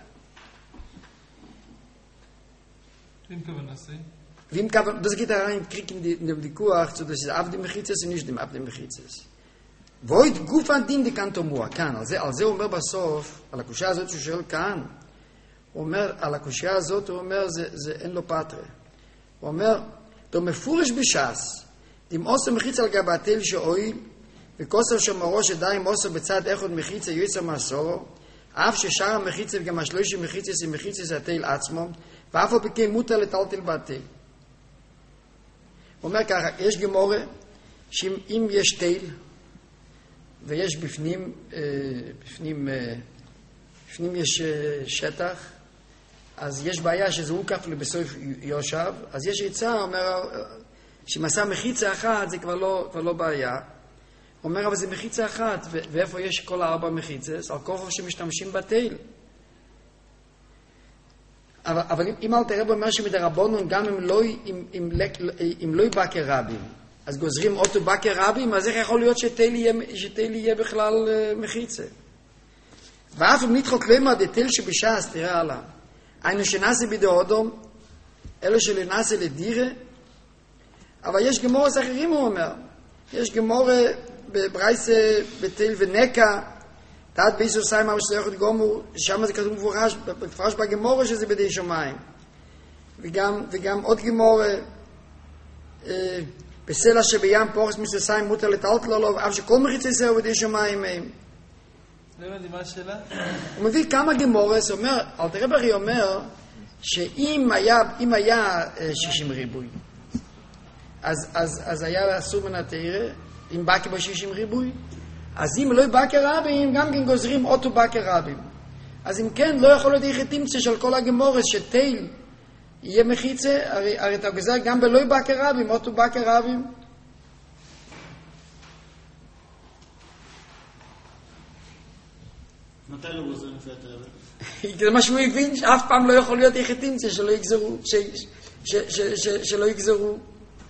דין כוונוסו? Wem kann das geht da rein kriegen die in dem Dikuach so das auf dem Mechitzes nicht dem auf dem Mechitzes. Void guf an din de kanto mua kan also also אומר בסוף על הקושיה הזאת שהוא שואל כאן הוא אומר על הקושיה הזאת הוא אומר זה זה אין לו פטרה. הוא אומר דו מפורש בש"ס אם עושה מחיץ על גבתל שאויל וכוסר שמרו שדיים עושה בצד אחד מחיצה יוצא מסורו אף ששאר המחיצה וגם השלוש מחיצה זה מחיצה זה התל עצמו ואף הוא בקי מותר לטלטל בתל. הוא אומר ככה, יש גמורה שאם יש תל ויש בפנים, בפנים, בפנים יש שטח, אז יש בעיה שזה הוקף לבסוף יושב, אז יש עצה, אומר, שאם עשה מחיצה אחת זה כבר לא, כבר לא בעיה. הוא אומר, אבל זה מחיצה אחת, ואיפה יש כל הארבע מחיצס? על כוחו שמשתמשים בתל. אבל, אבל אם אל תראה בו אומר שמדרבונון גם אם לא, אם, אם, אם לא יבא כרבים, אז גוזרים אותו בא כרבים, אז איך יכול להיות שתל יהיה, שתל יהיה בכלל מחיצה? ואף אם נתחוק למה דתל שבש"ס, תראה עלה, היינו שנעשה בידי אודום, אלו שלנעשה לדירה, אבל יש גמורס אחרים, הוא אומר, יש גמור בברייסה בתל ונקה, תת ביסו סיימה ושלחת גומור, שם זה כתוב מפורש, מפורש בגמורה שזה בידי שמיים. וגם, וגם עוד גמורה, אה, בסלע שבים פורס מססיים מותר לטלט לו, אף שכל מחיצי זהו בידי שמיים הם. לא הבנתי מה השאלה? הוא מביא כמה גמורס, הוא אומר, אל תראה ברי אומר, שאם היה, אם היה שישים ריבוי, אז, אז, אז היה אסור מן התאירה, אם בא כבו שישים ריבוי, אז אם לא בא כרבים, גם כן גוזרים אותו בא כרבים. אז אם כן, לא יכול להיות איך תמצא של כל הגמורס, שתיל יהיה מחיצה, הרי, הרי אתה גזר גם בלא בא כרבים, אותו בא כרבים. מתי לא גוזרים לפי התרבל? זה מה שהוא הבין, שאף פעם לא יכול להיות איך תמצא שלא יגזרו, ש, ש, ש, ש, שלא יגזרו.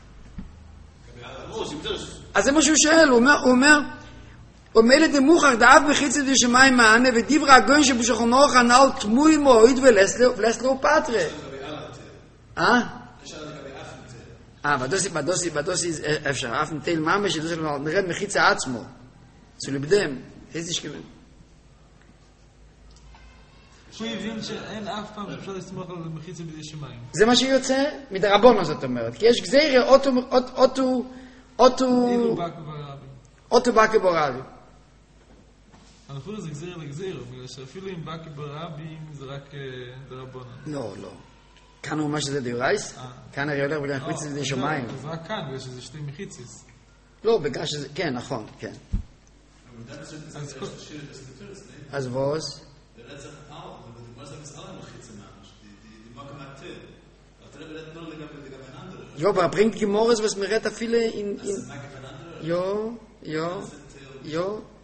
אז זה מה שהוא שואל, הוא אומר, הוא אומר, ומילא דמוכח דאף בחיצת ושמיים מענה ודברי הגוין שבשכונוך הנעל תמוי מועיד ולסלו פטרה. אה? אה, בדוסי, בדוסי, בדוסי אפשר, אף נטל ממש, נרד מחיצה עצמו. צו לבדם, איזה שכיוון. הוא הבין שאין אף פעם שאפשר לסמוך על מחיצה בידי שמיים. זה מה שיוצא מדרבנו, זאת אומרת. כי יש גזירה, אוטו, אוטו, אוטו... אילו בקו ברבים. אוטו בקו ברבים. אנחנו זה גזירה לגזירה, בגלל שאפילו אם בקו ברבים זה רק דרבנו. לא, לא. כאן הוא אומר שזה דיורייס? כאן הרי הולך בגלל מחיצה בידי שמיים. זה רק כאן, בגלל שזה שתי מחיציס. לא, בגלל שזה... כן, נכון, כן. אז ווס? Jo, aber bringt Gemores, was mir redet viele in in Jo, jo, jo.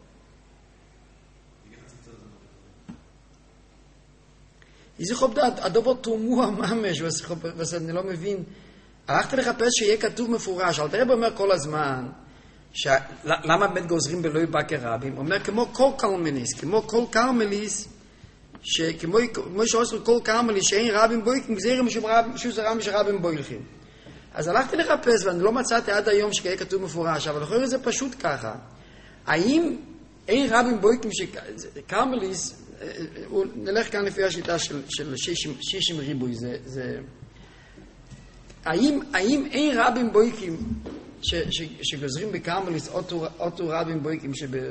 Ich hab da הדובר תומוע ממש, was אני לא מבין. הלכתי לחפש שיהיה כתוב מפורש, אבל תראה אומר כל הזמן, למה באמת גוזרים בלוי בקר רבים? אומר כמו כל קלמניס, כמו כל קרמליס, שכמו שעושים כל קרמליס, שאין רבים בויקים, גזירים משהו זרם שרבים בוילכים. אז הלכתי לחפש, ואני לא מצאתי עד היום שיהיה כתוב מפורש, אבל לכן זה פשוט ככה. האם אין רבים בויקים שקרמליס, נלך כאן לפי השיטה של שישים ריבוי, זה... האם, האם אין רבים בויקים ש, ש, שגוזרים בקרמליס אותו רבים בויקים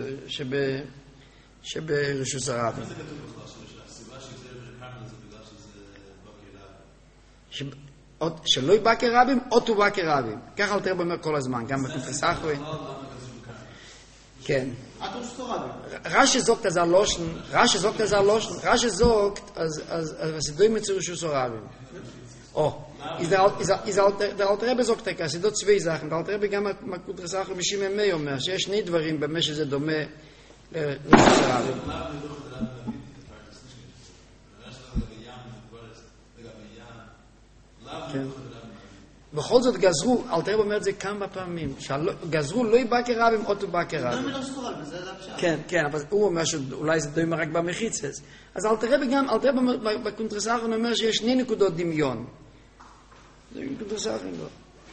שברשוס הרבים? זה כתוב בכלל, שהסיבה שזה בקרמליס זה בגלל שזה בקר רבים? שלא יבא כרבים, אותו בא כרבים. ככה אלתר אומר כל הזמן, גם בפסחוי. כן. רש"י זוגת אז הלושן, רש"י זוגת אז הלושן, רש"י זוגת אז הסידורים מצאו רשוס הרבים. או. Der Alte Rebbe sagt, es sind dort zwei Sachen. Der Alte Rebbe גם מקודרא סחר בשימי מי אומר, שיש שני דברים במה שזה דומה לרשוס הרבים. בכל זאת גזרו, אל תראה אומר את זה כמה פעמים, גזרו לא יבא כרבים, אותו בא כרבים. כן, כן, אבל הוא אומר שאולי זה דומה רק במחיצס. אז אל תראה גם, אל תראה בקונטרא סחר אומר שיש שני נקודות דמיון. זה נקודות סחר לא.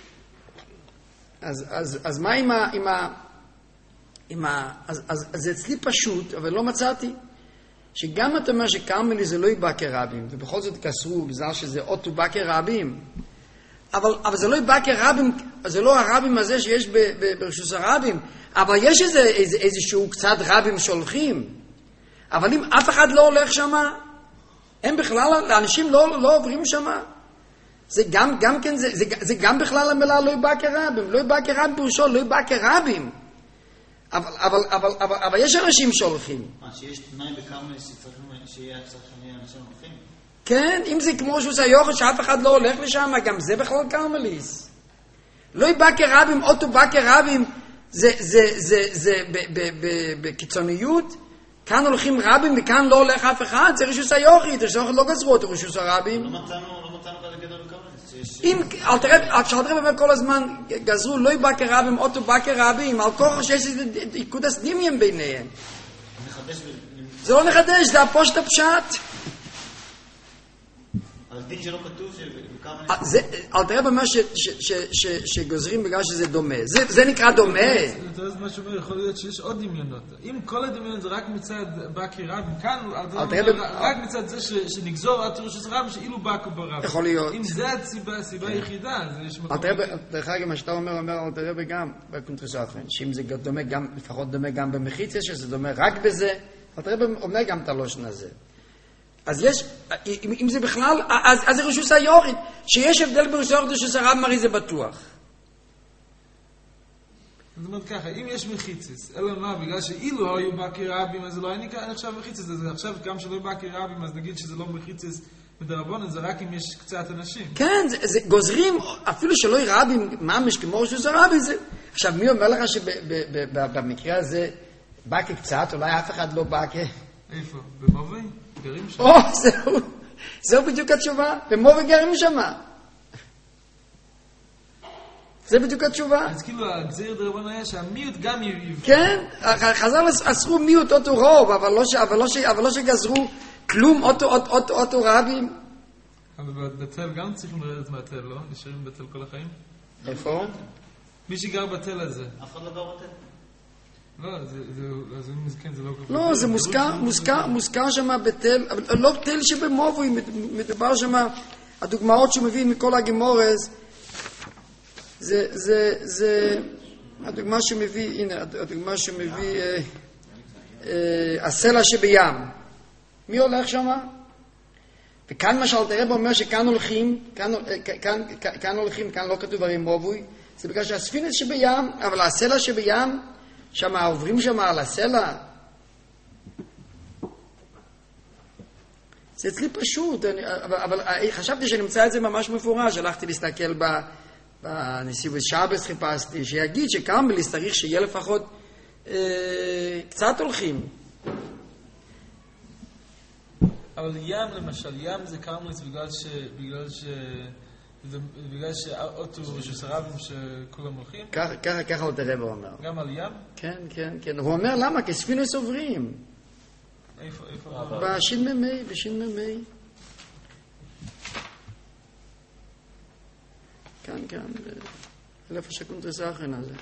אז מה עם ה... עם ה... אז זה אצלי פשוט, אבל לא מצאתי. שגם אתה אומר שקרמלי זה לא יבא כרבים, ובכל זאת כסרו בגלל שזה אותו בא כרבים, אבל, אבל זה לא יבא כרבים, זה לא הרבים הזה שיש ברשוס הרבים, אבל יש איזה, איזה, איזשהו קצת רבים שהולכים, אבל אם אף אחד לא הולך שמה, הם בכלל, לאנשים לא, לא עוברים שמה, זה גם, גם כן, זה, זה, זה גם בכלל המילה לא יבא כרבים, לא יבא כרבים פירושו, לא יבא כרבים, אבל, אבל, אבל, אבל, אבל יש אנשים שהולכים. מה, שיש תנאי בקרמליס שצריכים, שיהיה צריך שנהיה אנשים הולכים? כן, אם זה כמו שהוא סיוחד שאף אחד לא הולך לשם, גם זה בכלל קרמליס. לא יבא כרבים, אותו בא כרבים, זה, זה, זה, זה, בקיצוניות, כאן הולכים רבים וכאן לא הולך אף אחד, זה רשוס היוחד, רשוס היוחד לא גזרו אותו רשוס הרבים. לא מצאנו, לא מצאנו כאלה גדר בקרמליס. אם, אל תראה, כשאלתר אומר כל הזמן, גזרו לא יבא כרבים, אותו בא כרבים, על כוח שיש עיקודס דמיין ביניהם. זה לא נחדש, זה הפושט הפשט. אבל דין שלא כתוב שבקרמליס... אל תראה במה שגוזרים בגלל שזה דומה. זה נקרא דומה. אתה יודע מה שאומר, יכול להיות שיש עוד דמיונות. אם כל הדמיונות זה רק מצד בקי רבים, כאן רק מצד זה שנגזור עד רשוס רבים, שאילו בקו ברבים. יכול להיות. אם זה הסיבה היחידה, אז יש מקום... דרך אגב, מה שאתה אומר, אומר אל תראה גם בקונטרא סחר, שאם זה דומה גם, לפחות דומה גם במחיצה, שזה דומה רק בזה, אל תראה אומר גם את הלושן הזה. אז יש, אם זה בכלל, אז, אז זה רשוס היוחד, שיש הבדל ברשוס היוחד רשוס הרב מרי זה בטוח. זאת אומרת ככה, אם יש מחיצס, אלא מה, בגלל שאילו היו בקי רבים, אז זה לא היה נקרא עכשיו מחיצס, אז עכשיו גם שלא בקי רבים, אז נגיד שזה לא מחיצס בדרבנן, זה רק אם יש קצת אנשים. כן, זה, זה גוזרים, אפילו שלא יהיה רבים, ממש כמו רשוס הרבי, זה... עכשיו, מי אומר לך שבמקרה הזה, בקי קצת, אולי אף אחד לא בקי? איפה? במובי? גרים שם? או, זהו, זהו בדיוק התשובה, במובי גרים שם. זה בדיוק התשובה. אז כאילו, הגזיר דרבנן היה שהמיעוט גם יביא. כן, חז"ל אסרו מיעוט אותו רוב, אבל לא, ש, אבל לא, ש, אבל לא שגזרו כלום אותו, אותו, אותו, אותו רבים. אבל בתל גם צריכים לרדת מהתל, לא? נשארים בתל כל החיים? איפה? מי שגר בתל הזה. אף אחד לא גר בתל. לא, זה, זה, זה, כן, זה לא... לא, זה מוזכר, מוזכר, מוזכר שם בתל, אבל לא תל שבמובוי, מדובר שם, הדוגמאות שהוא מביא מכל הגמורס, זה, זה, זה, הדוגמה שמביא, הנה, הדוגמה שמביא, אה, אה, הסלע שבים. מי הולך שם? וכאן מה שאלתר רבי אומר שכאן הולכים, כאן, כאן, כאן, כאן הולכים, כאן לא כתוב הרי מובוי, זה בגלל שהספינס שבים, אבל הסלע שבים, שם עוברים שם על הסלע. זה אצלי פשוט, אני, אבל, אבל חשבתי שנמצא את זה ממש מפורש, הלכתי להסתכל ב, בנשיאות שבס, חיפשתי, שיגיד שקרמליס צריך שיהיה לפחות אה, קצת הולכים. אבל ים למשל, ים זה קרמליס בגלל ש... בגלל ש... בגלל שאוטו רשוס הרבים שכולם הולכים? ככה, ככה עוד הרב הוא אומר. גם על ים? כן, כן, כן. הוא אומר למה? כי ספינוס עוברים. איפה, איפה? בשין ממי, בשין ממי. כאן, כאן. אלף השקונטרס האחרון הזה.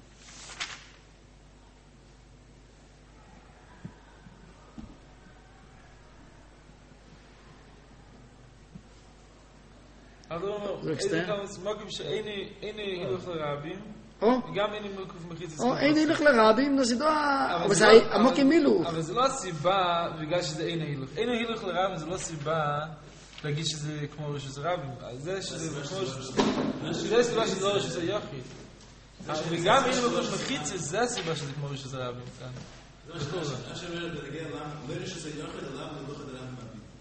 אז הוא אומר, איזה כמה סמוקים שאיני הילוך לרבים, גם איני מלכוף מחיצס. או, איני הילוך לרבים, זה לא המוקים מילוך. אבל זה לא הסיבה בגלל שזה איני הילוך. איני הילוך לרבים זה לא סיבה להגיד שזה כמו רשוס הרבים. זה שזה כמו רשוס... זה הסיבה שזה לא רשוס היחיד. וגם איני מלכוף מחיצס, זה הסיבה שזה כמו רשוס הרבים כאן. זה מה שאומרת בנגיע למה, לא רשוס היחיד, למה לא חד הרבים.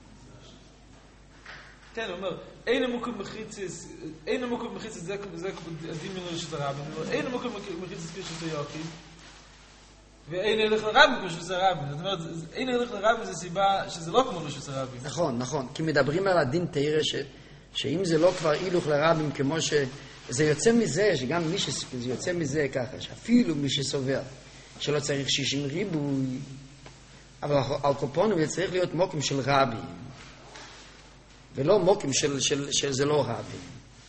כן, הוא אומר, אין המוקם מחיצס, אין המוקם מחיצס, זה הדין מן רשות הרבים, אין המוקם מחיצס כשזה יחיד, ואין הלך לרבים כשזה הרבים. זאת אומרת, אין הלך לרבים זה סיבה שזה לא כמו רשות הרבים. נכון, נכון, כי מדברים על הדין תאירה, שאם זה לא כבר הילוך לרבים, כמו ש... זה יוצא מזה, שגם מי ש... זה יוצא מזה ככה, שאפילו מי שסובר, שלא צריך שישים ריבוי, אבל על קופונים זה צריך להיות מוקים של רבים. ולא מוקים של, של, של זה לא רבים.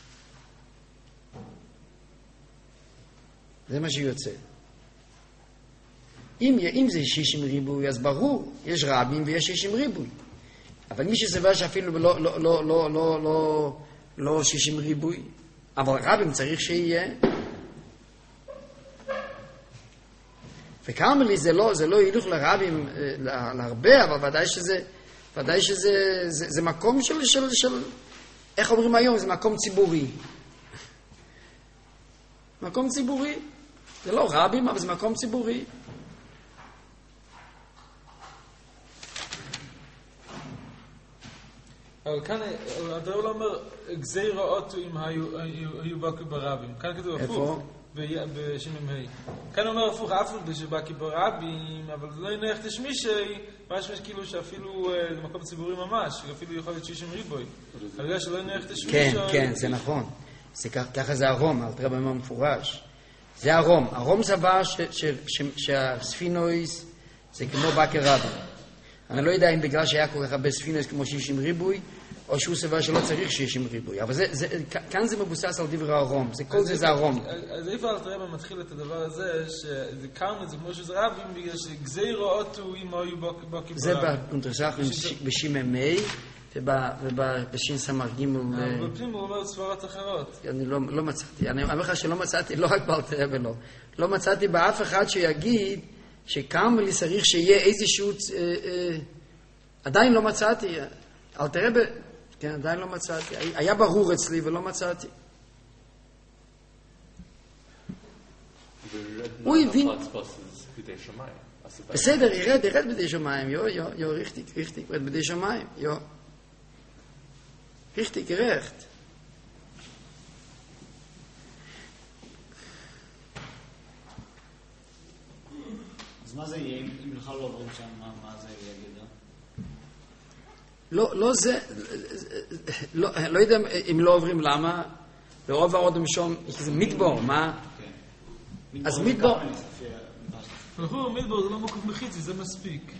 זה מה שיוצא. אם, אם זה שישים ריבוי, אז ברור, יש רבים ויש שישים ריבוי. אבל מי שסבר שאפילו לא, לא, לא, לא, לא, לא, לא שישים ריבוי, אבל רבים צריך שיהיה. וקרמלי זה לא, זה לא הילוך לרבים להרבה, אבל ודאי שזה, ודאי שזה, זה, זה מקום של, של, של, איך אומרים היום? זה מקום ציבורי. מקום ציבורי. זה לא רבים, אבל זה מקום ציבורי. אבל כאן, אתה לא אומר, גזירה אוטו אם היו בקי ברבים. כאן כתוב הפוך. בשמם ה'. כאן אומר הפוך, אף עוד שבקי ברבים, אבל זה לא יניח תשמישי, משמש כאילו שאפילו זה מקום ציבורי ממש, אפילו יכול להיות שישים ריבוי. אבל בגלל שלא יניח תשמישי... כן, כן, זה נכון. ככה זה הרום, אל תראה במה מפורש. זה הרום. הרום סבר שהספינויס זה כמו בקי רבים. אני לא יודע אם בגלל שהיה כל כך הרבה ספינויס כמו שישים ריבוי, או שהוא סבר שלא צריך שישים ריבוי. אבל זה, זה, כאן זה מבוסס על דברי הרום. זה כל זה זה הרום. אז איפה אל תראה מה מתחיל את הדבר הזה, שזה קרמן, זה כמו שזה רבים, בגלל שגזירו אוטו אם היו בוקי ברבים. זה בקונטרסח בשיממי, ובשין סמר גימל... אבל בפנים הוא אומר סברות אחרות. אני לא מצאתי. אני אומר לך שלא מצאתי, לא רק באל תראה ולא. לא מצאתי באף אחד שיגיד שקרמלי צריך שיהיה איזשהו... עדיין לא מצאתי. אל תראה ב... כן, עדיין לא מצאתי. היה ברור אצלי ולא מצאתי. הוא הבין... בסדר, ירד, ירד בדי שמיים. יו, יו, יו, richtig, richtig, ירד בדי שמיים. יו. richtig, gerecht. אז מה זה יהיה? אם בכלל לא עוברים שם, מה זה יגיד? לא, לא זה, לא, לא יודע אם לא עוברים למה, לרוב העודם שום, זה מדבור, מה? אז מדבור... אנחנו מדבור זה לא מקום מחיצי, זה מספיק.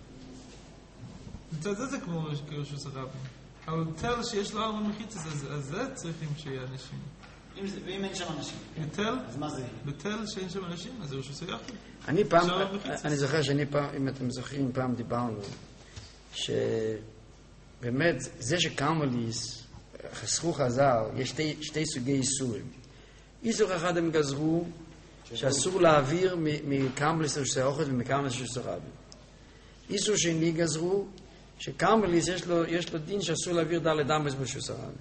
מצד זה זה כמו רשוס הרבים. אבל תל שיש לו ארמון מחיצי, אז זה צריכים שיהיה אנשים. ואם אין שם אנשים? בתל? אז מה זה? בתל שאין שם אנשים, אז זה רשוס היחיד. אני פעם, אני זוכר שאני פעם, אם אתם זוכרים, פעם דיברנו, שבאמת, זה שקרמליס, חסכו חז"ל, יש שתי, שתי סוגי איסורים. איסור אחד הם גזרו, שאסור להעביר מקרמליס לרשוס האוכל ומקרמליס לרשוס הרבים. איסור שני גזרו, שקרמליס יש לו, יש לו דין שאסור להעביר דלת אמס ברשוס הרבים.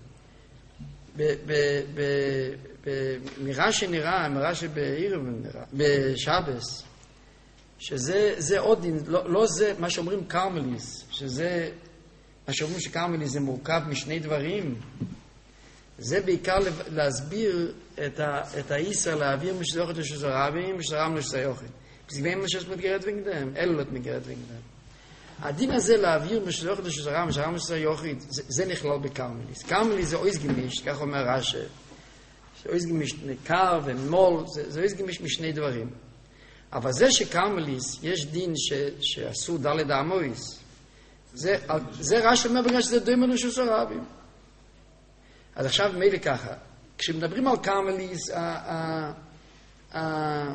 מראה שנראה, מראה שבערב נראה, בשבס, שזה זה עוד דין, לא, לא זה מה שאומרים קרמליס, שזה, מה שאומרים שקרמליס זה מורכב משני דברים, זה בעיקר להסביר את, ה, את האיסר להעביר משלוחת לשוס הרבים, משלרם לשוס היוחד. בסגבים מה שיש מתגרת ונגדם, אלו לא מתגרת ונגדם. הדין הזה להעביר משלוחת לשוס הרבים, משלרם לשוס היוחד, זה, זה נכלל בקרמליס. קרמליס זה אויס גמיש, כך אומר רש"י. אויס גמיש נקר ומול, זה, זה אויס גמיש משני דברים. אבל זה שקרמליס, יש דין ש, שעשו דלת האמויס, זה, זה רש"י אומר בגלל שזה דומה לשוס הרבים. אז עכשיו מילא ככה, כשמדברים על קרמליס, ה, ה, ה,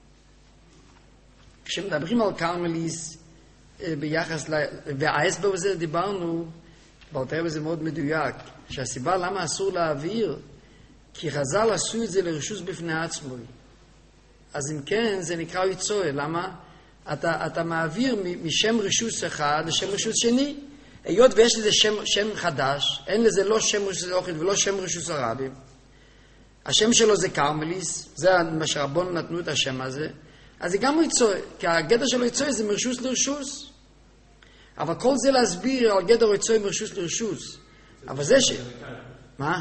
כשמדברים על קרמליס ביחס, ל, וההסבר בזה דיברנו, באלתר בזה מאוד מדויק, שהסיבה למה אסור להעביר, כי חז"ל עשו את זה לרשוס בפני עצמו. אז אם כן, זה נקרא יצואה. למה? אתה, אתה מעביר משם רשוס אחד לשם רשוס שני. היות ויש לזה שם, שם חדש, אין לזה לא שם רשוס האוכל ולא שם רשוס הרבים. השם שלו זה קרמליס, זה מה שרבון נתנו את השם הזה. אז זה גם יצואה, כי הגדר שלו יצואה זה מרשוס לרשוס. אבל כל זה להסביר על גדר יצואה מרשוס לרשוס. אבל זה ש... מה?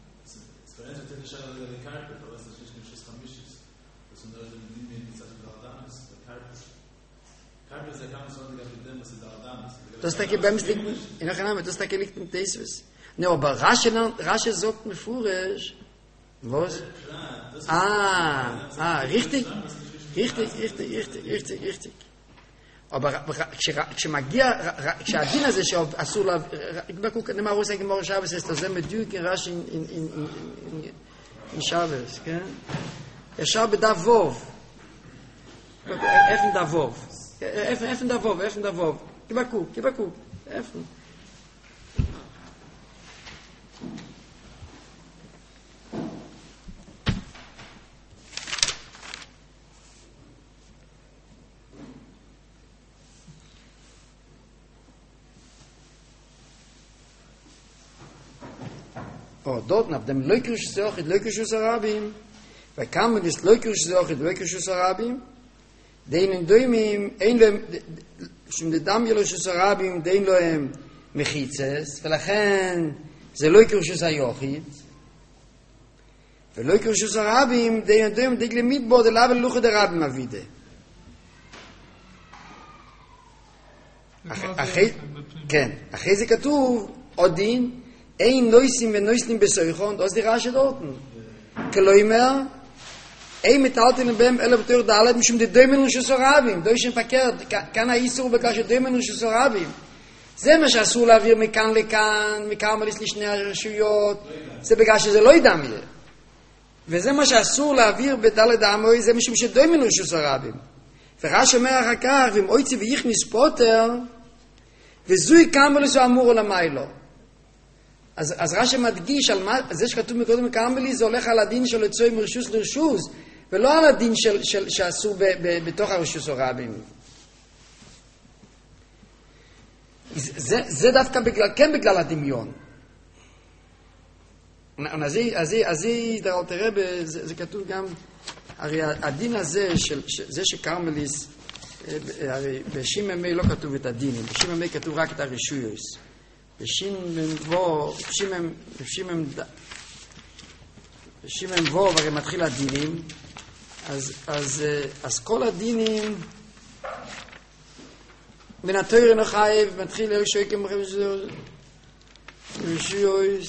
Das ist der beim Stick, in der Name, das ist der liegt in dieses. Ne, aber Rasche, Rasche sagt mir furisch. Was? Ah, ah, richtig. Richtig, richtig, richtig, richtig, richtig. Aber כשמגיע, כשהדין הזה שאסור לה, בקוק, נאמר רוסה גמור שבס, אז זה מדויק עם רש"י עם שבס, כן? ישר בדף ווב. איפה דף ווב? איפה דף ווב? איפה דף ווב? כבקוק, כבקוק. איפה? Oh, dort nach dem Leukrisch Zochit, Leukrischus Arabim, weil kam mit des Leukrisch Zochit, Leukrischus Arabim, denen Däumim, ein Lohem, schon der Dam Jeloschus Arabim, den Lohem Mechitzes, ולכן זה Leukrischus Ayochit, ולויקרישus Arabim, denen Däumim, דגלי מיטבו, דלאבל לוחד הרבים אבידה. כן, אחרי זה כתוב, עוד דין, אין נויסים ונויסים בסויכון, das die Rasche dorten. Keloimer, ein metalten beim אלף תור ד' משום דדוימן של סורבים, דוישן פקר, כאן האיסור בגלל שדוימן של סורבים. זה מה שאסור להעביר מכאן לכאן, מקרמליס לשני הרשויות, זה בגלל שזה לא ידע מזה. וזה מה שאסור להעביר בד' עמוי, זה משום שדוימן של סורבים. ורש אומר אחר כך, ואם אויצי ויכניס פוטר, וזוי קרמליס הוא אמור למיילו. אז, אז רש"י מדגיש על מה, זה שכתוב מקודם מקרמליס, זה הולך על הדין של יצוא מרשוס לרשוס, ולא על הדין של, של, שעשו ב, ב, בתוך הרשוס הרבים. זה, זה דווקא בגלל, כן בגלל הדמיון. אז זה, תראה, זה, זה כתוב גם, הרי הדין הזה, של, זה שקרמליס, הרי בשיממי לא כתוב את הדינים, בשיממי כתוב רק את הרשויוס. בשימם וו, בשימם, בשימם, בשימם וו, הרי מתחיל הדינים, אז, אז, אז כל הדינים, מן התויר נחייב, מתחיל לרשוי כמחייב שזה, רשויוס,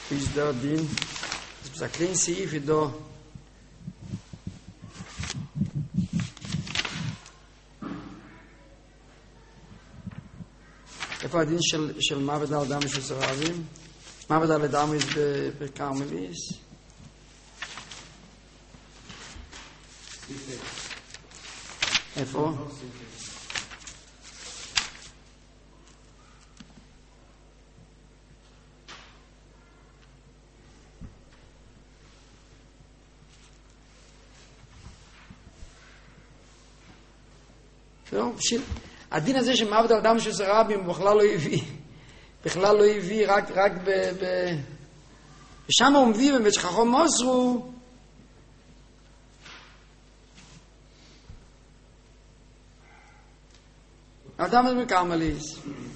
ist da din. Das ist ein kleines Seif, da. איפה הדין של, של מוות על אדם של סרבים? מוות על אדם בקרמליס? איפה? לא, בשביל... הדין הזה שמוות על אדם של סרבים הוא בכלל לא הביא, בכלל לא הביא, רק, רק ב... ב... ושם הוא מביא באמת שחכם מוסרו, אדם הזה בקרמליס.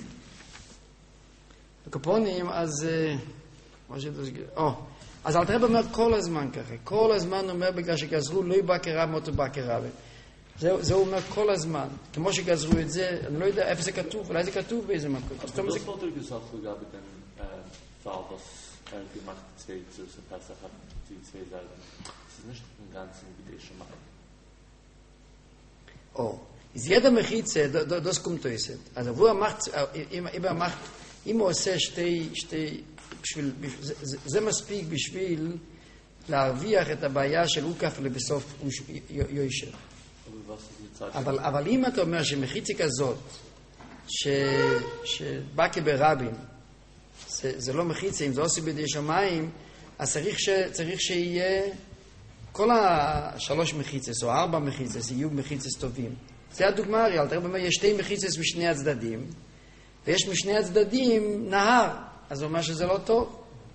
בקופונים, אז... או, אז אל תראה אומר כל הזמן ככה, כל הזמן אומר בגלל שגזרו לא יבא כרב מותו בא כרב. זה, זה אומר כל הזמן, כמו שגזרו את זה, אני לא יודע איפה זה כתוב, אולי זה כתוב באיזה מקום. Also das wurde gesagt sogar mit dem Fall, was er gemacht hat, zwei zu Pesach hat, die zwei Seiten. Das ist nicht im Ganzen wie die schon mal. Oh, ist jeder Mechitze, das kommt aus. Also wo er macht, immer er macht, immer עושה שתי, שתי, בשביל, זה מספיק בשביל להרוויח את הבעיה של אוקף לבסוף יוישר. אבל, אבל אם אתה אומר שמחיצי כזאת, ש, שבא כברבים, זה, זה לא מחיצי, אם זה עושה בידי שמיים, אז צריך, ש, צריך שיהיה כל השלוש מחיצס, או ארבע מחיצס, יהיו מחיצס טובים. זה הדוגמה, אריאל, תראה באמת, יש שתי מחיצס משני הצדדים, ויש משני הצדדים נהר, אז זה אומר שזה לא טוב.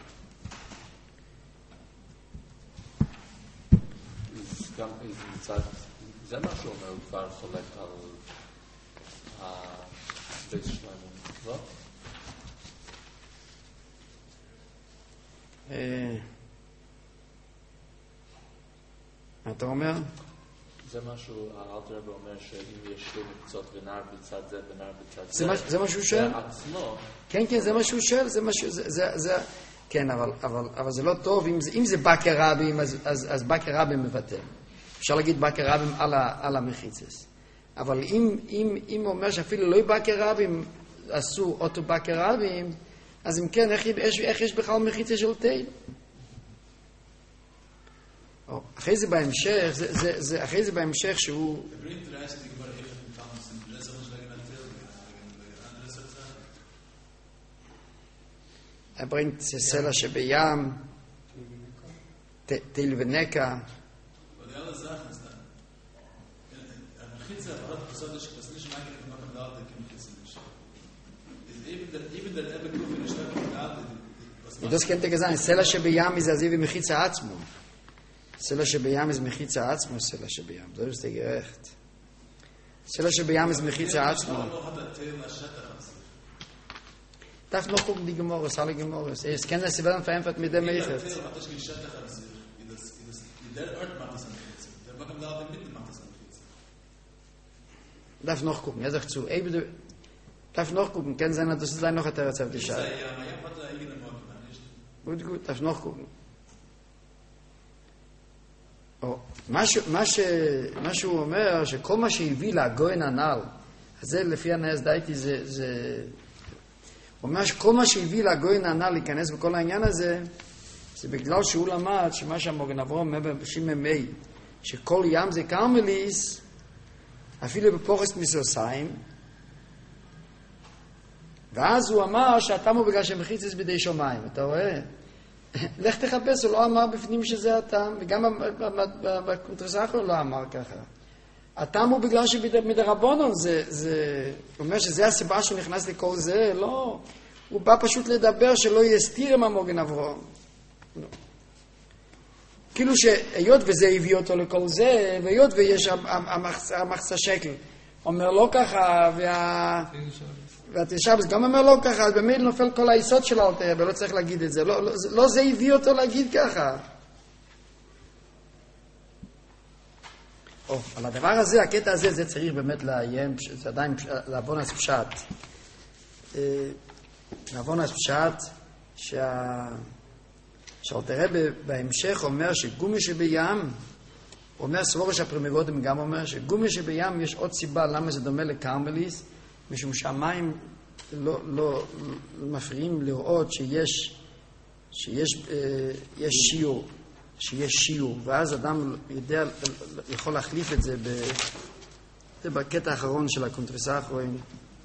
גם מצד זה מה שאומר, הוא כבר חולק על הבית שלנו, לא? מה אתה אומר? זה משהו, האלטר רבי אומר שאם יש שתי מקצות ונער בצד זה ונער בצד זה. זה מה שהוא שואל? זה עצמו. כן, כן, זה מה שהוא שואל, זה מה שהוא, זה, כן, אבל, אבל, אבל זה לא טוב, אם זה, אם זה בא כרבים, אז, אז, אז בא כרבים מבטל. אפשר להגיד בא כרבים על, על המחיצס. אבל אם, אם, אם אומר שאפילו לא בא כרבים, עשו אותו בא כרבים, אז אם כן, איך, איך, איך יש בכלל מחיצה של תיל? אחרי זה בהמשך, זה, זה, זה, אחרי זה בהמשך שהוא... Er bringt סלע שבים, תיל ונקע. Das könnte gesagt, סלע שבים ist also wie מחיצה עצמו. סלע שבים ist מחיצה עצמו, סלע שבים. זה ist gerecht. סלע שבים ist מחיצה עצמו. Darf noch gucken, die Gemorres, alle Gemorres. Es kann das, sie werden vereinfacht mit dem Meichert. Darf noch gucken, er sagt zu. Darf noch gucken, kann sein, dass es sein noch hat er erzählt, die Schale. Gut, gut, darf noch gucken. מה שהוא אומר, שכל מה שהביא לגויין הנ"ל, אז זה לפי הנס דייטי, זה... הוא אומר שכל מה שהביא לגויין הנ"ל להיכנס בכל העניין הזה, זה בגלל שהוא למד שמה שהמוגן אברהם אומר בשממי, שכל ים זה קרמליס, אפילו בפורסט מסוסיים, ואז הוא אמר שהתם הוא בגלל שמחיצס בידי שמיים. אתה רואה? לך תחפש, הוא לא אמר בפנים שזה התם, וגם בקונטרס האחר לא אמר ככה. התם הוא בגלל שמדרבונון, זה, זה, הוא אומר שזה הסיבה שהוא נכנס לכל זה, לא. הוא בא פשוט לדבר שלא יסתיר עם המוגן אברהם. לא. כאילו שהיות וזה הביא אותו לכל זה, והיות ויש המחצה שקל, אומר לא ככה, וה... והתשבס גם אומר לא ככה, אז באמת נופל כל היסוד של האלתר, ולא צריך להגיד את זה. לא, לא, לא זה הביא אותו להגיד ככה. או, על הדבר הזה, הקטע הזה, זה צריך באמת לעיין, זה עדיין לעבון אז פשט. לעבון אז פשט, שה... שאלתר רבי בהמשך אומר שגומי שבים, הוא אומר סבורש הפרימיגודים גם אומר שגומי שבים יש עוד סיבה למה זה דומה לקרמליס, משום שהמים לא, לא, לא מפריעים לראות שיש, שיש יש שיעור, שיש שיעור, ואז אדם יודע, יכול להחליף את זה, ב, זה בקטע האחרון של הקונטרסה האחרון.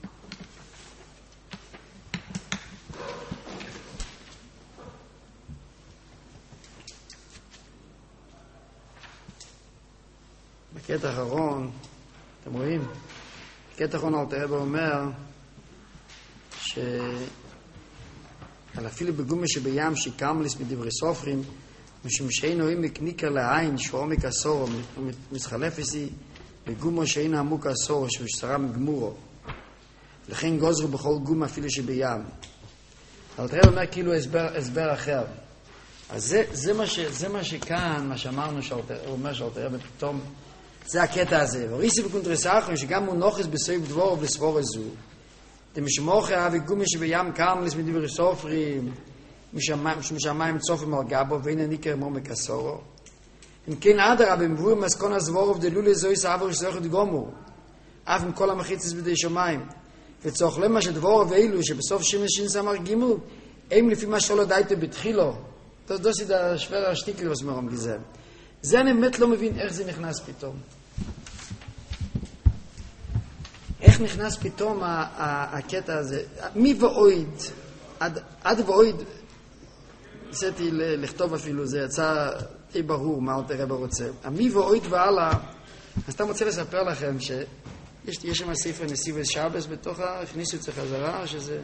בקטע האחרון, אתם רואים? בקטע האחרון אלתר רבי אומר ש... על אפילו בגומי שבים שקרמליס מדברי סופרים, משום שאין רואים מקניקר לעין שהוא עומק עשור ומתחלפסי בגומו שאין עמוק עשור שהוא שרה מגמורו. לכן גוזרו בכל גום אפילו שבים. אלתר רבי אומר כאילו הסבר, הסבר אחר. אז זה, זה, מה ש, זה מה שכאן, מה שאמרנו, שאלתר, הוא אומר שאלתר רבי פתאום, זה הקטע הזה. וריסי בקונטרסה האחרון שגם הוא נוחס בסביב דבור ובסבור הזו. דמשמוחה וגומי שבים קרמליס מדברי סופרים, משמיים צופים על גבו, ואין הניקר מעומק עשורו. אם כן אדרבה, במבואר מסכון הזבורוב דלולי זוהי סעבור שצריך דגומו, אף עם כל המחיצס בידי שמיים. וצורך למה שדבורוב ואילו, שבסוף שמש שין סמר גימול, הם לפי מה שלא דייתו בתחילו. דוסי דה שוור השטיקל וסמרום גזר. זה אני באמת לא מבין איך זה נכנס פתאום. איך נכנס פתאום הקטע הזה? מי ואויד, עד, עד ואויד, ניסיתי לכתוב אפילו, זה יצא די ברור מה אלתר רבי רוצה. מי ואויד והלאה, אז אתה רוצה לספר לכם שיש שם ספר נסיבס שבס בתוך, הכניסו את זה חזרה, או שזה...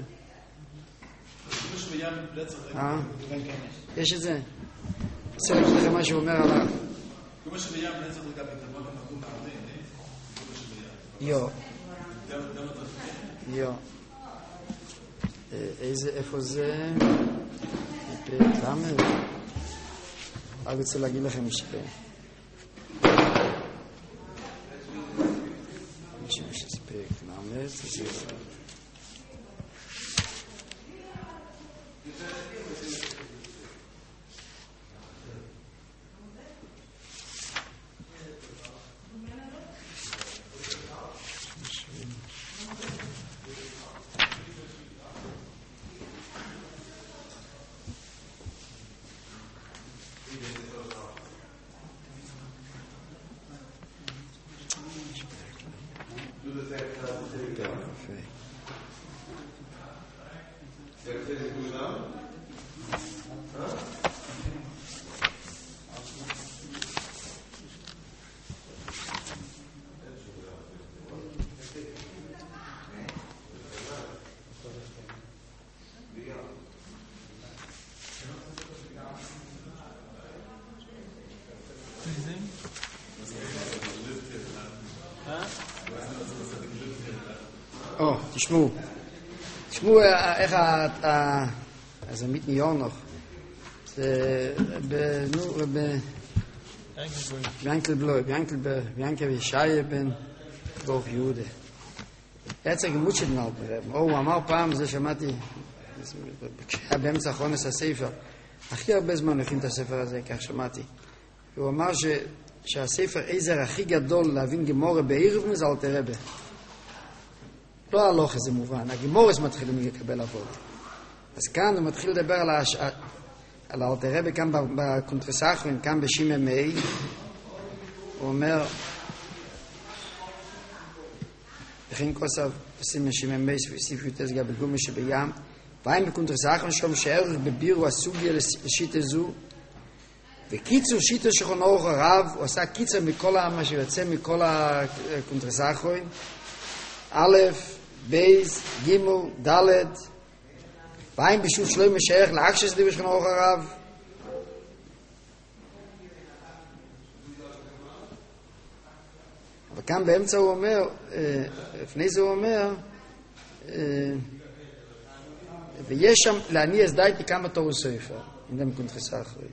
אה? יש את זה? רוצה להגיד לכם מה שהוא אומר על ה... כמו שבים נצח לגבי תבוא למקום הערבי, יו. יו. איזה, איפה זה? פרק למה? אני רוצה להגיד לכם שפה. משהו שזה פרק למה? זה זה... או, תשמעו, תשמעו איך ה... אז עמית ניור נוח. זה... נו, ב... ביאנקל בלוי, ביאנקל וישעיה בן ברוך יהודה. יצא גמות של נאו ברב. או, הוא אמר פעם, זה שמעתי, כשהיה באמצע האחרונס הספר, הכי הרבה זמן הכין את הספר הזה, כך שמעתי. הוא אמר ש... שהספר עזר הכי גדול להבין גמורה בערב מזה אלתר רבי. לא הלוך איזה מובן, הגימורס מתחילים לקבל עבוד. אז כאן הוא מתחיל לדבר על, הש... על אלתר רבי, כאן בקונטרסה האחרון, כאן בשימי מי, הוא אומר, לכן כוסף עושים שימי מי, ספר יוטס גבי גומי שבים, ואין בקונטרסה האחרון שום שערך בבירו הסוגיה לשיטה זו, וקיצור שיטה שכון אורך הרב, הוא עשה קיצר מכל מה שיוצא מכל הקונטרסה האחרון, א', בייז, גימל, ד', ואין בשוט שלוי משייך לאקשס דיבר שכון אורך הרב. וכאן באמצע הוא אומר, לפני זה הוא אומר, ויש שם להניע אז דייתי כמה תורו ספר, אם גם קונטרסה אחרי.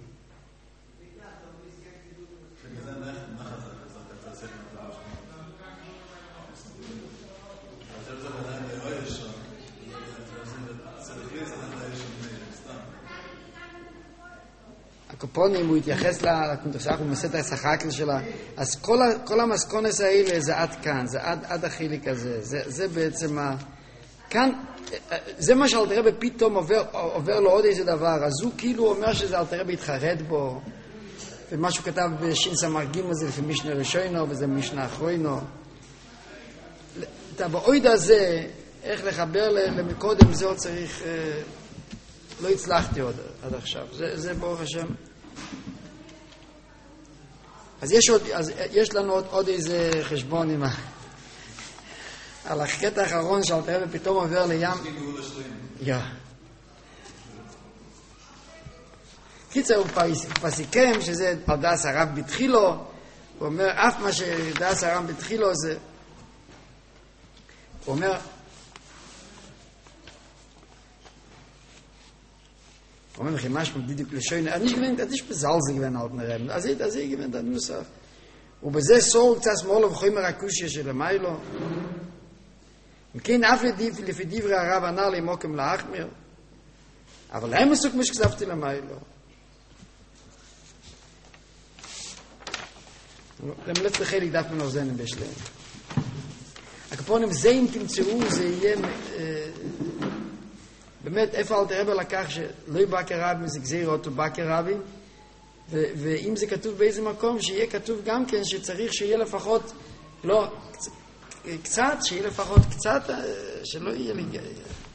הקופונים, הוא התייחס לקונטרסח, הוא מסת השחקל שלה, אז כל, כל המסקונס האלה זה עד כאן, זה עד, עד החיליק הזה, זה, זה בעצם ה... כאן, זה מה שאלתר רבי פתאום עובר, עובר לו עוד איזה דבר, אז הוא כאילו אומר שזה אלתר רבי התחרט בו, ומה שהוא כתב בשין סמ"ג זה לפי משנה ראשונו, וזה משנה אחרונו. את הבעוד הזה, איך לחבר למקודם, זה עוד צריך... לא הצלחתי עוד עד עכשיו. זה, זה ברוך השם. אז יש, עוד, אז יש לנו עוד, עוד איזה חשבון עם ה... על הקטע האחרון שאלתר רבי פתאום עובר לים... יא. קיצר, הוא פסיקם שזה על דעס הרב בתחילו, הוא אומר, אף מה שדעס הרב בתחילו זה... הוא אומר... הוא אומר, משהו בדיוק לשוין, אני גוון, אני שפזל זה גוון אלת נרם, אז זה גוון את הנוסף. ובזה סור קצת שמאלו וחומר הקושיה של המיילו. מכן אף לפי דברי הרב ענה לי מוקם להחמיר, אבל להם מסוג מה שכספתי למיילו. למלץ לחלק דף מן אוזנם בשלם. הקפונים, זה אם תמצאו, זה יהיה... באמת, איפה אלתר רבי לקח שלא יבא כרבי, זה גזיר אותו בא כרבי, ואם זה כתוב באיזה מקום, שיהיה כתוב גם כן שצריך שיהיה לפחות, לא, קצת, שיהיה לפחות קצת, שלא יהיה לי...